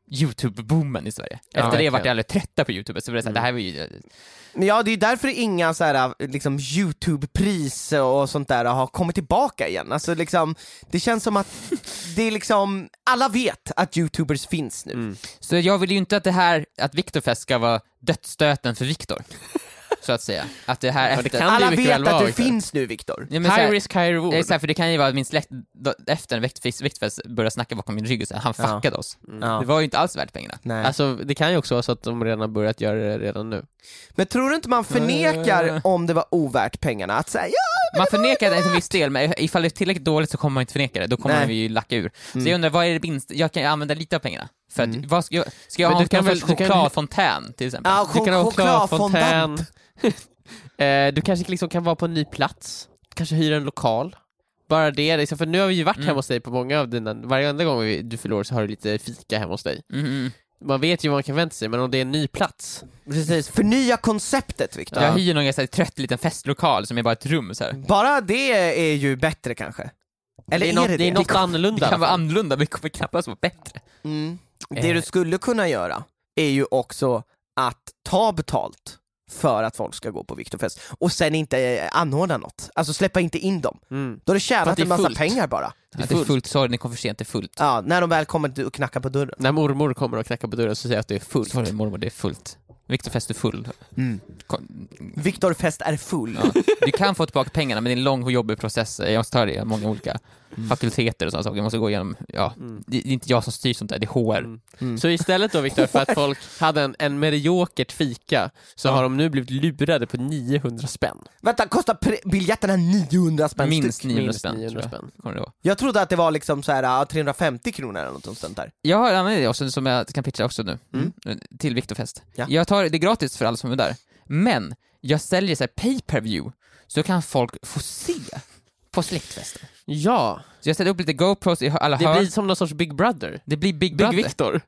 YouTube-boomen i Sverige. Ja, Efter det verkligen. vart jag aldrig trötta på YouTube, så det, så här, Mm. det här var ju... Men ja, det är därför inga så här, liksom, YouTube-pris och sånt där har kommit tillbaka igen. Alltså, liksom, det känns som att det är liksom, alla vet att YouTubers finns nu. Mm. Så jag vill ju inte att det här, att Viktorfest ska vara dödsstöten för Viktor. Så att säga. Att det här Ja, det efter... kan det Alla mycket vet väl att vara, du Victor. finns nu, Viktor. Ja, men så High här, risk, high reward. det är så här, för det kan ju vara att min släkt då, efter en viktfest, viktfest började snacka bakom min rygg och så här, han Ja. fuckade oss. Ja. Det var ju inte alls värt pengarna. Nej. Alltså, det kan ju också vara så att de redan har börjat göra det redan nu. Men tror du inte man förnekar om det var ovärt pengarna? Att säga ja, Man förnekar det till viss del, men ifall det är tillräckligt dåligt så kommer man inte förneka det. Då kommer Nej. man ju lacka ur. Mm. Så jag undrar, vad är det minst? Jag kan använda lite av pengarna. För att, Mm. vad ska jag, ska jag Men ha du kan någon väl- sorts du kan- chokladfontän till exempel? Ja, Du kan ha chokladfondant. chokladfontän. eh, du kanske liksom kan vara på en ny plats. Kanske hyra en lokal. Bara det, liksom, för nu har vi ju varit Mm. hemma hos dig på många av dina... Varje enda gång vi- du förlorar så har du lite fika hemma hos dig. Mm, mm. Man vet ju vad man kan vänta sig, men om det är en ny plats. Precis, förnya konceptet, Viktor. Jag hyr någon ganska trött liten festlokal som är bara ett rum så här. Bara det är ju bättre kanske. Eller det är, är något, det det är det? något annorlunda. Det kan vara annorlunda, men det kommer knappast vara bättre. Mm. Det du skulle kunna göra är ju också att ta betalt för att folk ska gå på Viktorfest och sen inte eh, anordna något. Alltså släppa inte in dem. Mm. Då har du För att tjänat det är en massa fullt. pengar bara. Det är fullt, fullt sorry, ni kom för sent, det är fullt. Ja, när de väl kommer och knackar på dörren. När mormor kommer och knackar på dörren så säger jag att det är fullt. Sorry mormor, det är fullt. Viktorfest är full. Mm. Kom- Viktorfest är full. Ja. Du kan få tillbaka pengarna, men det är en lång och jobbig process. Jag måste ta det i många olika Mm. fakulteter och sådana saker. Jag måste gå igenom, ja, Mm. det det är inte jag som styr sånt där, det är H R. Mm. Mm. Så istället då, Victor, för att folk hade en, en mediokert fika så Ja. har de nu blivit lurade på niohundra spänn. Vänta, kostar pre- biljetterna niohundra spänn Minst styck? niohundra Minst spänn, niohundra tror jag. spänn. Kommer det vara. Jag trodde att det var liksom så här ja, trehundrafemtio kronor eller något sånt där. Jag har en annan idé också som jag kan pitcha också nu, Mm. till Viktorfest. Ja. Jag tar det är gratis för alla som är där, men jag säljer så här pay-per-view, så kan folk få se på släktfesten. Ja, Så jag sätter upp lite GoPros i alla det hörn. blir som någon sorts Big Brother. Det blir Big Big Brother. Victor.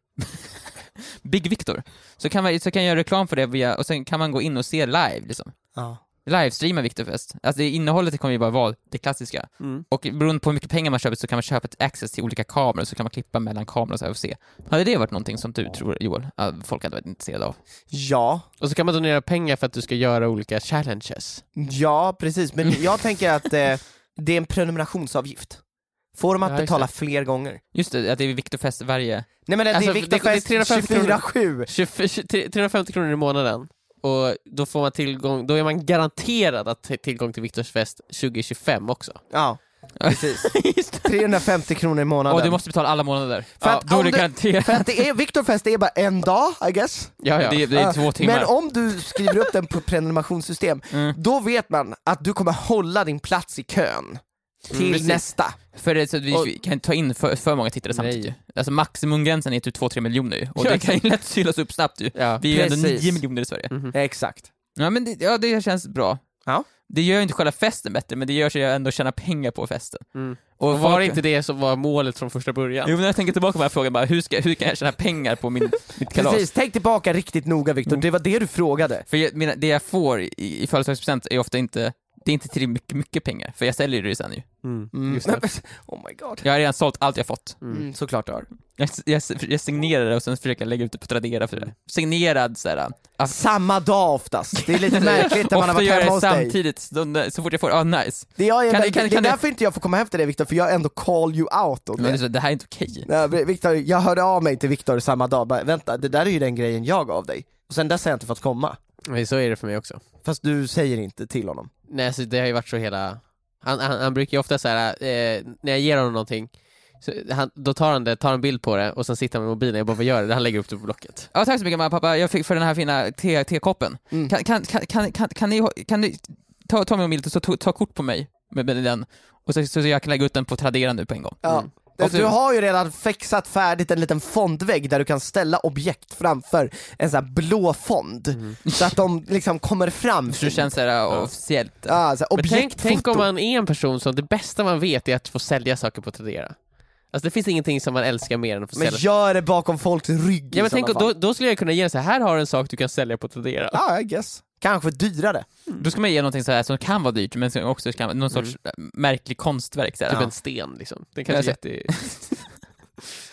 Big Victor. Så kan, man, så kan jag göra reklam för det via, och sen kan man gå in och se live liksom. Ja. Livestreama Viktorfest. Alltså det innehållet kommer ju bara vara det klassiska. Mm. Och beroende på hur mycket pengar man köper så kan man köpa ett access till olika kameror, så kan man klippa mellan kameror så här och se. Hade det varit någonting som du tror, Joel, att folk hade varit intresserade av? Ja, Och så kan man donera pengar för att du ska göra olika challenges. ja precis. Men jag tänker att eh, det är en prenumerationsavgift. Får de att Ja, just betala det. fler gånger? Just det, att det är Viktorfest varje... Nej men det, Alltså, det är det- det är Viktorfest trehundrafemtio tjugofyra sju. tjugo, tjugo, trehundrafemtio kronor i månaden. Och då får man tillgång, då är man garanterad att ha tillgång till Viktors fest tjugo tjugofem också. Ja, precis. Just det. trehundrafemtio kronor i månaden. Och du måste betala alla månader. För Ja, att då är om det du- garanterat. För att det är, Viktorfest är bara en dag, I guess. Ja, ja. Det, är- det är Ja, två timmar. Men om du skriver upp den på prenumerationssystem, Mm. då vet man att du kommer hålla din plats i kön till precis. nästa. För det, så att vi, Och- vi kan ta in för, för många tittare samtidigt. Nej. ju. Alltså maximumgränsen är typ två tre miljoner ju. Och Ja, det kan ju lätt sylas upp snabbt ju. Ja. Vi är ju ändå Precis. nio miljoner i Sverige. Mhm. Exakt. Ja men det, ja, det känns bra. Ja. Det gör ju inte själva festen bättre, men det gör så jag ändå tjäna pengar på festen. Mm. Och Och var folk- det inte det som var målet från första början? Jo, men när jag tänker tillbaka på den här frågan, bara, hur, ska, hur kan jag tjäna pengar på min, mitt kalas? Precis, tänk tillbaka riktigt noga Viktor, Mm. det var det du frågade. För jag, mina, det jag får i, i födelsedagspresent är ofta inte, det är inte till mycket, mycket pengar, för jag säljer det sen ju. Mm. Mm. Just det. Oh my god. Jag har redan sålt allt jag fått. Mm, såklart du har. Jag, jag, jag signerar det och sen försöker jag lägga ut det på Tradera för det. Signerad såhär. Samma dag oftast. Det är lite märkligt när man har Ofta varit gör jag hemma det hos dig. samtidigt, så, så fort jag får, ah nice. Det, jag är, Kan det, det- kan- det kan är det- därför inte jag får komma hem till dig Viktor, för jag ändå call you out åt Men det, är det. så, det här är inte okej. Nej, Viktor, jag hörde av mig till Viktor samma dag, bara, vänta, det där är ju den grejen jag gav dig. Och sen dess har jag inte fått komma. Nej, så är det för mig också. Fast du säger inte till honom. Nej, så det har ju varit så hela... Han, han, han brukar ju ofta säga eh, när jag ger honom någonting, så han, då tar han det, tar en bild på det och sen sitter han med mobilen och jag bara, vad gör det? Han lägger upp det på blocket. Ja, tack så mycket mamma och pappa, jag fick för den här fina te, tekoppen. Mm. Kan, kan, kan, kan, kan, kan ni, kan ni ta, ta mig mobilen och så ta, ta kort på mig med, med den, och så, så jag kan lägga ut den på Tradera nu på en gång. Ja. Mm. Du, Och så- du har ju redan fixat färdigt en liten fondvägg där du kan ställa objekt framför en sån här blå fond, Mm. så att de liksom kommer fram. Så det känns såhär officiellt. Ja, så här, Men tänk, objektfoto. tänk om man är en person som det bästa man vet är att få sälja saker på Tradera. Alltså det finns ingenting som man älskar mer än att få Men sälja. gör det bakom folks rygg. Ja, men i tänk, sådana då, fall. då skulle jag kunna ge en så här, här har du en sak du kan sälja på Tradera. Ja, I guess. Kanske dyrare. Då ska man ge någonting så här som kan vara dyrt, men som också kan någon sorts märklig konstverk. Så här. Typ Ja. en sten liksom. Den Kan jag kanske är jätte...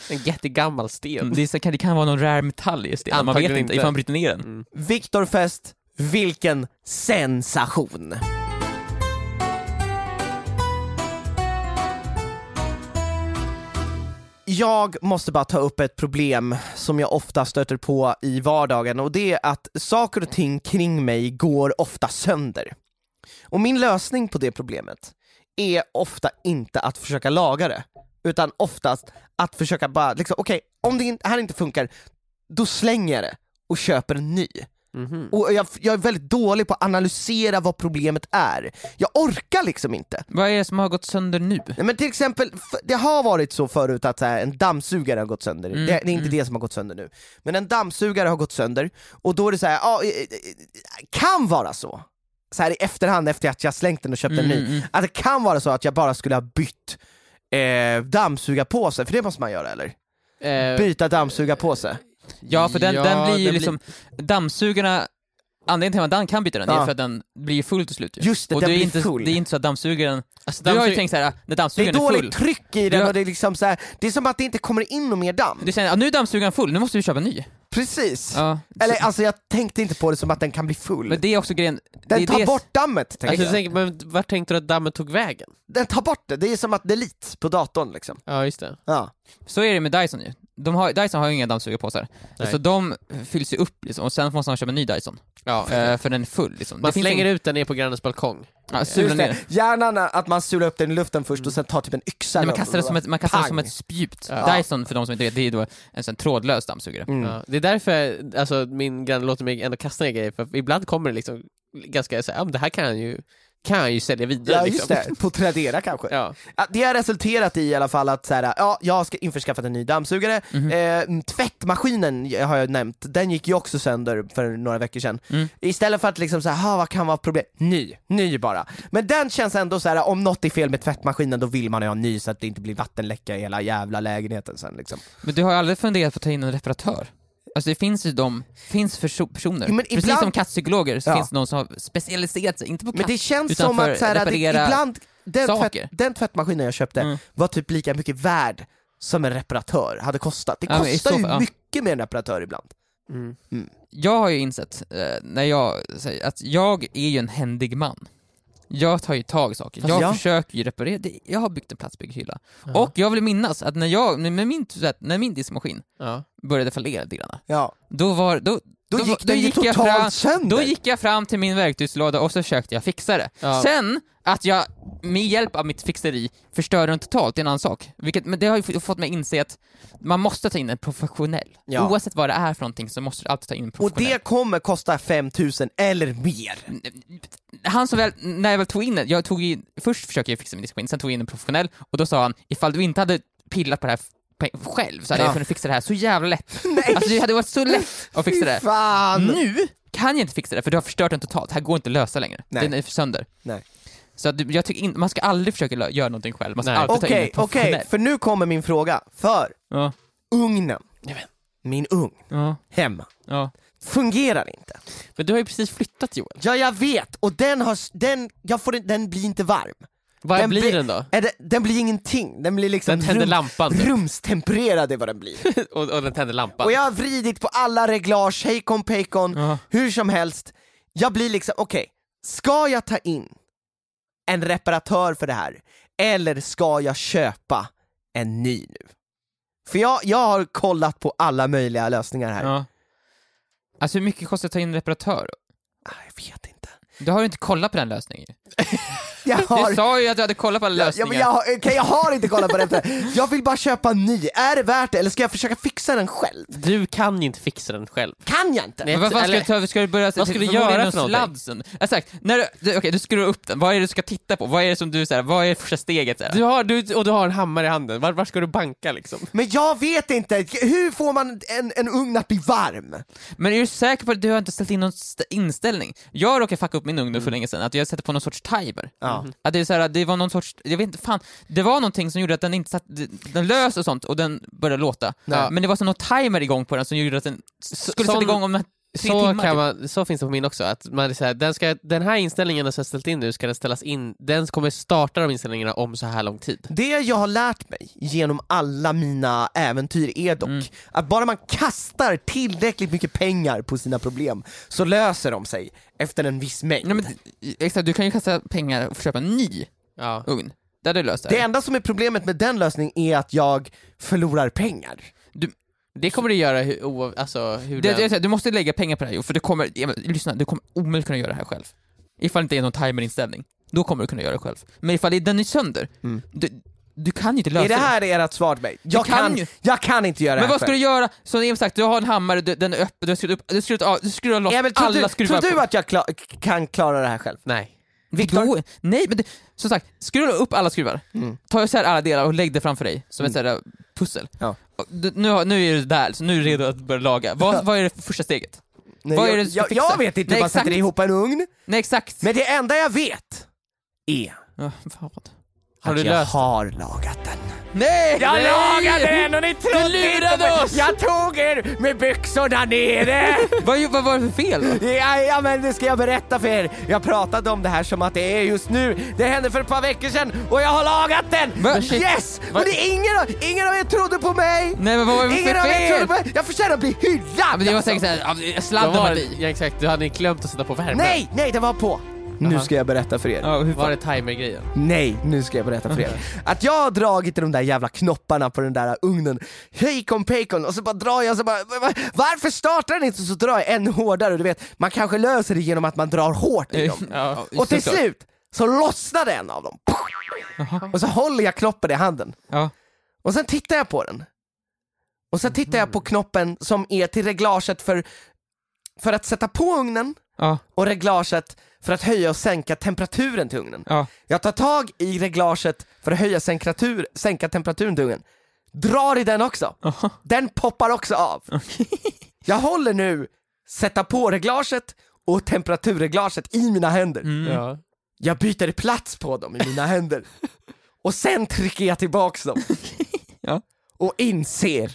En jättegammal sten. Mm, det, är så, kan, det kan vara någon rare metall i stenen, man vet Antagligen inte inte. ifall man bryter ner den. Mm. Viktor Fest, vilken sensation! Jag måste bara ta upp ett problem som jag ofta stöter på i vardagen, och det är att saker och ting kring mig går ofta sönder. Och min lösning på det problemet är ofta inte att försöka laga det, utan oftast att försöka bara, liksom, okej, okay, om det inte, här inte funkar, då slänger jag det och köper en ny. Mm-hmm. Och jag, jag är väldigt dålig på att analysera vad problemet är. Jag orkar liksom inte. Vad är det som har gått sönder nu? Nej, men till exempel, det har varit så förut att så här, en dammsugare har gått sönder. mm, det, det är inte mm. det som har gått sönder nu. Men en dammsugare har gått sönder, och då är det så här, ja, kan vara så så här i efterhand, efter att jag slängt den och köpt mm, en ny, mm. att det kan vara så att jag bara skulle ha bytt eh, dammsugarpåse, för det måste man göra, eller? Eh, Byta dammsugarpåse. Ja, för den, ja, den blir ju den liksom blir... dammsugarna, anledningen till att den kan byta den, ja. är för att den blir full till slut. Just det, och den det är blir inte, full. Det är inte så att dammsugaren, alltså, du dammsug... har ju tänkt såhär, när dammsugaren är full. Det är dåligt tryck i den, har... och det är liksom så här, det är som att det inte kommer in något mer damm. Du säger, ja, nu är dammsugaren full, nu måste vi köpa en ny. Precis. Ja. Eller alltså jag tänkte inte på det som att den kan bli full. Men det är också grejen. Den det tar det... bort dammet, tänker alltså, jag. tänk, men var tänkte du att dammet tog vägen? Den tar bort det, det är som att delete på datorn liksom. Ja, just det. Ja. Så är det med Dyson ju. De har, Dyson har ju inga dammsugarpåsar. Nej. Så de fylls ju upp liksom, och sen måste man köpa en ny Dyson. Ja, uh, för den är full liksom. man det slänger ingen... ut den ner på grannens balkong. Ja, sular ner. Gärna att man sular upp den i luften först och sen tar typ en yxa. Nej, man kastar det som ett, man kastar det som ett spjut. Ja. Dyson, för de som inte vet, det är då en sån trådlös dammsugare. Mm. Ja, det är därför alltså, min granne låter mig ändå kasta ner grejer, för ibland kommer det liksom ganska så här, ja, men det här kan han ju kan han ju sälja vidare. Ja, liksom. just det. På Tradera kanske. Ja. Ja, det har resulterat i i alla fall att så här, ja, jag ska införskaffa en ny dammsugare. Mm-hmm. eh, Tvättmaskinen har jag nämnt, den gick ju också sönder för några veckor sedan. Mm. Istället för att liksom så här, vad kan vara problem? Ny, ny bara. Men den känns ändå så här, om något är fel med tvättmaskinen, då vill man ju ha en ny så att det inte blir vattenläcka i hela jävla lägenheten sen liksom. Men du har ju aldrig funderat på att ta in en reparatör? Alltså det finns ju de, finns för personer, ja, precis ibland... som kattpsykologer så ja. finns det någon som har specialiserat sig, inte på katt, men det känns utan som för att så här, att det, ibland den, tvätt, den tvättmaskinen jag köpte mm. var typ lika mycket värd som en reparatör hade kostat. Det ja, kostar ju ja. mycket mer en reparatör ibland. Mm. Mm. Jag har ju insett eh, när jag säger att jag är ju en händig man. Jag tar ju tag i saker. Fast jag ja. försöker ju reparera. Det, jag har byggt en platsbygghylla. Ja. Och jag vill minnas att när jag med min när min diskmaskin ja. började fallera lite grann. Ja. Då var då Då, då, gick då, den då ju gick jag totalt fram, sönder. Då gick jag fram till min verktygslåda och så försökte jag fixa det. Ja. Sen att jag med hjälp av mitt fixeri förstörde den totalt, det är en annan sak. Vilket, men det har ju fått mig inse att man måste ta in en professionell. Ja. Oavsett vad det är för någonting så måste du alltid ta in en professionell. Och det kommer kosta fem tusen eller mer. Han som väl, när jag väl tog in den, jag tog in, först försökte jag fixa min diskmaskin, sen tog jag in en professionell och då sa han, ifall du inte hade pillat på det här själv så hade ja. jag kunnat fixa det här så jävla lätt. Nej. Alltså det hade varit så lätt att fixa det. Fan. Nu kan jag inte fixa det för du har förstört den totalt. Det här går inte att lösa längre. Nej. Den är för sönder. Nej. Så att jag tycker inte, man ska aldrig försöka lö- göra någonting själv. Man ska Nej. alltid ta in Okej, en professionell. okej, för nu kommer min fråga. För Ja, ugnen, min ugn, ja, hemma, ja. fungerar inte. Men du har ju precis flyttat, Joel. Ja, jag vet, och den har, den, jag får, den blir inte varm. Vad Den blir blir- den då? Är det, den blir ingenting, den blir liksom Den tänder lampan typ. rumstempererad är vad den blir. och, och den tänder lampan. Och jag har vridit på alla reglage, hejkon pejkon, Ja. hur som helst. Jag blir liksom, okej, okay, ska jag ta in en reparatör för det här? Eller ska jag köpa en ny nu? För jag, jag har kollat på alla möjliga lösningar här. Ja. Alltså hur mycket kostar det att ta in en reparatör? Ah, jag vet inte. Du har ju inte kollat på den lösningen. Jag har... Du sa ju att du hade kollat på alla Ja, lösningar. men jag, har- okay, jag har inte kollat på det. Jag vill bara köpa en ny. Är det värt det? Eller ska jag försöka fixa den själv? Du kan ju inte fixa den själv. Kan jag inte? Nej. Men vad fan ska Eller- du ta, ska du börja... Vad ska du förmodligen göra någon för någonting? sladsen? Exakt, när du, du, okej, du skruvar upp den, vad är det du ska titta på? Vad är det som du, så här, vad är första steget? Så här? Du har, du, och du har en hammare i handen. Var, var ska du banka liksom? Men jag vet inte. Hur får man en, en ugn att bli varm? Men är du säker på att du har inte ställt in någon st- inställning? Jag råkade fucka upp min ugn för länge sedan, att jag sätter på någon sorts timer. Ja. Att det är så här, det var någon sorts, jag vet inte, fan, det var någonting som gjorde att den inte satt, den lös och sånt, och den började låta. Ja. Men det var så någon timer igång på den som gjorde att den skulle sån- sätta igång om tre så, timmar, kan typ. man, så finns det på min också. Att man är så här, den, ska, den här inställningen som jag ställt in nu ska den ställas in. Den kommer starta de inställningarna om så här lång tid. Det jag har lärt mig genom alla mina äventyr är dock Mm. att bara man kastar tillräckligt mycket pengar på sina problem så löser de sig efter en viss mängd. Nej, men, exakt, du kan ju kasta pengar och köpa en ny Ja. ugn. Där du löst det. Det enda som är problemet med den lösningen är att jag förlorar pengar. Det kommer du göra hur, o, alltså, hur Det, den... det, du måste lägga pengar på det här, för du kommer, ja, men, lyssna, du kommer omöjligt kunna göra det här själv. Ifall det inte är någon timerinställning, då kommer du kunna göra det själv. Men ifall det är den är sönder, Mm. du, du kan ju inte lösa Är det här ert svar till mig? Jag kan kan, ju- jag kan inte göra Men det här vad ska du göra? Som Emil sagt, du har en hammare, du, den är öppen, du har skruvat upp, du har skruvat av, du skruvar loss Emil, tror alla du, skruvar. tror du att jag kla- kan klara det här själv? Nej. Victor? Då, nej, men det, som sagt, skruva upp alla skruvar, Mm. ta isär alla delar och lägg det framför dig som ett sådär pussel. Ja. Och du, nu, har- nu är du där, så nu är du redo att börja laga. Vad, vad är det första steget? Nej, Vad är jag, det du ska jag, fixa? jag vet inte hur Nej, man sätter exakt. ihop en ugn, Nej, exakt. men det enda jag vet är Ja, fan. Har att du jag löst det? har lagat den. Nej! Jag nej! lagade den och ni trodde Du inte lurade på- oss! Jag tog er med byxorna nere! Vad, vad var det för fel då? Ja, ja, men det ska jag berätta för er. Jag pratade om det här som att det är just nu. Det hände för ett par veckor sedan och jag har lagat den! Va? Yes! Va? Och det är ingen, av- ingen av er trodde på mig! Nej, men vad var det Ingen för av er fel? trodde på mig! Jag förtjänar att bli hyllad! Ja, men det var alltså. säkert såhär, ja, Då sladden var var det, vi. ja, exakt, du hade glömt att sätta på värmen. Nej, nej, det var på. Nu Aha. ska jag berätta för er. Ja, hur Var fan? det timergrejen? Nej, nu ska jag berätta för er. Att jag har dragit i de där jävla knopparna på den där ugnen. Hejkon pejkon, och så bara drar jag så bara, "Va- varför startar den inte?" Så drar jag ännu hårdare, du vet. Man kanske löser det genom att man drar hårt i dem. Ja. Och till såklart. slut så lossnade en av dem. Och så håller jag knoppen i handen. Ja. Och sen tittar jag på den. Och sen tittar jag på knoppen som är till reglaget för, för att sätta på ugnen Ja. och reglaget för att höja och sänka temperaturen till ugnen. Ja. Jag tar tag i reglaget för att höja sänkratur, sänka temperaturen till ugnen. Drar i den också. Aha. Den poppar också av. Jag håller nu sätta på reglaget och temperaturreglaget i mina händer. Mm. Ja. Jag byter plats på dem i mina händer. Och sen trycker jag tillbaks dem. Ja. Och inser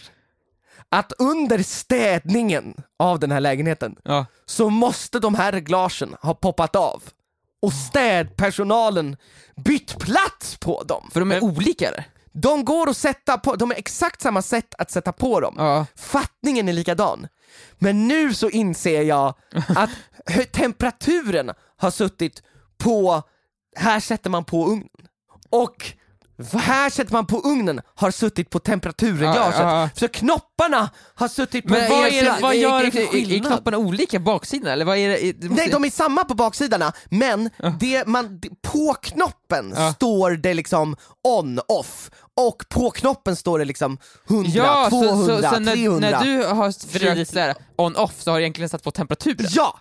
att under städningen av den här lägenheten Ja. så måste de här reglagen ha poppat av. Och städpersonalen bytt plats på dem. För de är olika eller? De går att sätta på, de är exakt samma sätt att sätta på dem. Ja. Fattningen är likadan. Men nu så inser jag att hö- temperaturen har suttit på, här sätter man på ugnen. Och här sätter man på ugnen har suttit på temperaturreglaget. Ja, ja, ja. Så knopparna har suttit på Men var är, sida. är, vad gör är, det för är, är, är skillnad? knapparna olika på baksidan eller vad är det? Är, det måste... Nej, de är samma på baksidorna, men det man, det, på knoppen Ja. står det liksom on-off. Och på knoppen står det liksom hundra, Ja, så, tvåhundra, så, så när, trehundra. när du har försökt sådär on-off så har du egentligen satt på temperaturen? Ja!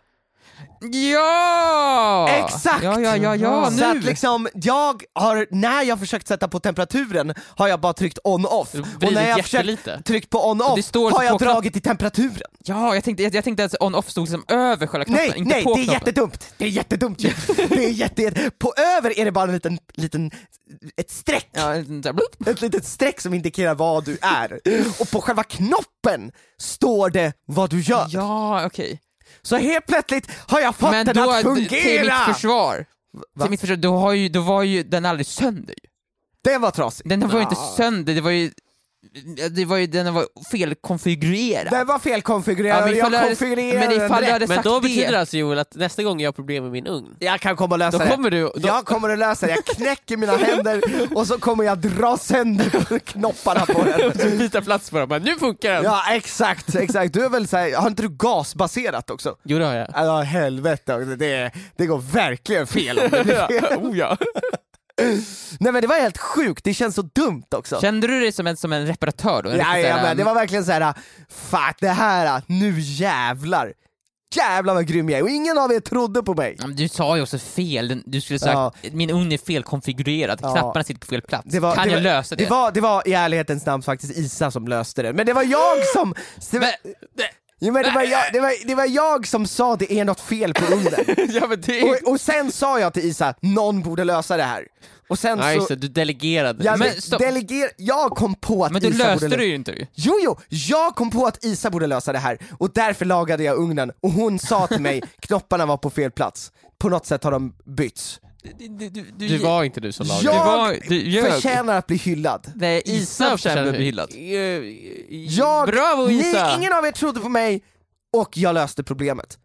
Ja! Exakt! Ja, ja, ja, ja, Så nu! att liksom, jag har, när jag försökt sätta på temperaturen har jag bara tryckt on-off. vrider Och när jag försökt jättelite. tryckt på Och on-off det står har jag på knapp- dragit i temperaturen. Ja, jag tänkte, jag, jag tänkte att on-off stod liksom över själva knappen, Nej, inte nej, på det är knappen. jättedumt. Det är jättedumt ju. Det är jätte, jätte... På över är det bara en liten, liten, ett streck. Ja, en sån där bloop. Ett litet streck som indikerar vad du är. Och på själva knoppen står det vad du gör. Ja, okej. Så helt plötsligt har jag fått Men den då, att till fungera! mitt försvar, Va? till mitt försvar, då, har ju, då var ju den aldrig sönder ju. Den var trasig. Den var ju inte Ja. sönder, det var ju, det var ju den var felkonfigurerad. Den var felkonfigurerad, men och ifall jag du hade- konfigurerade men den ifall du rätt. hade Men sagt då det. betyder det alltså, Joel, att nästa gång jag har problem med min ugn, Jag kan komma och lösa då det. kommer du... Då, Jag kommer att lösa det. Jag knäcker mina händer och så kommer jag dra sönder knopparna på den. byta plats på dem, men nu funkar den! Ja, exakt, exakt. Du är väl så här, har inte du gasbaserat också? Jo, det har jag. Ja, helvete, det, det går verkligen fel om det blir fel. Oh, ja. Nej men det var helt sjukt, det känns så dumt också. Kände du dig som en, som en reparatör då? En Ja, riktigt ja, såhär, men det var verkligen så här: fuck det här, nu jävlar. Jävlar vad grym jag är, och ingen av er trodde på mig. Ja, men du sa ju också fel, Den- du skulle sagt Ja. min ugn är felkonfigurerad, Ja. knapparna sitter på fel plats. Det var, kan det jag var, lösa det? Det var, det var i ärlighetens namn faktiskt Isa som löste det, men det var jag som... Det var, Men, Jo, men det, var jag, det, var, det var jag som sa det är något fel på ugnen. Ja, men det... och, och sen sa jag till Isa, någon borde lösa det här. Och sen Nej, så... så du delegerade. Ja, Men men stopp. deleger... Jag kom på att Men du Isa löste borde... det ju inte ju. Jo, jo, jag kom på att Isa borde lösa det här. Och därför lagade jag ugnen. Och hon sa till mig, knopparna var på fel plats. På något sätt har de bytts. Du, du, du, du, Det var inte du som lagade. Jag det var, du ljög. förtjänar att bli hyllad. Nej, Isa förtjänar att bli hyllad. Jag... Bravo, Isa! Ni, ingen av er trodde på mig. Och jag löste problemet.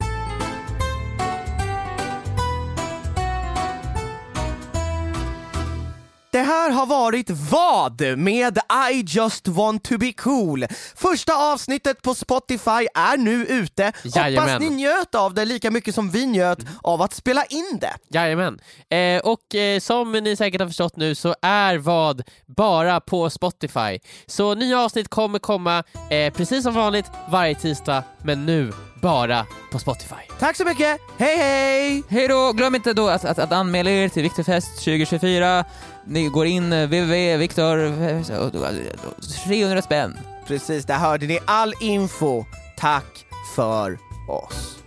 Det här har varit Vad med I just want to be cool. Första avsnittet på Spotify är nu ute. Jajamän. Hoppas ni njöt av det lika mycket som vi njöt av att spela in det. Jajamän. Eh, och eh, som ni säkert har förstått nu så är Vad bara på Spotify. Så nya avsnitt kommer komma eh, precis som vanligt varje tisdag, men nu bara på Spotify. Tack så mycket, hej hej! Hej då! Glöm inte då att, att, att anmäla er till Viktorfest tjugo tjugofyra. Ni går in w w w punkt viktor trehundra spänn. Precis, där hörde ni all info. Tack för oss.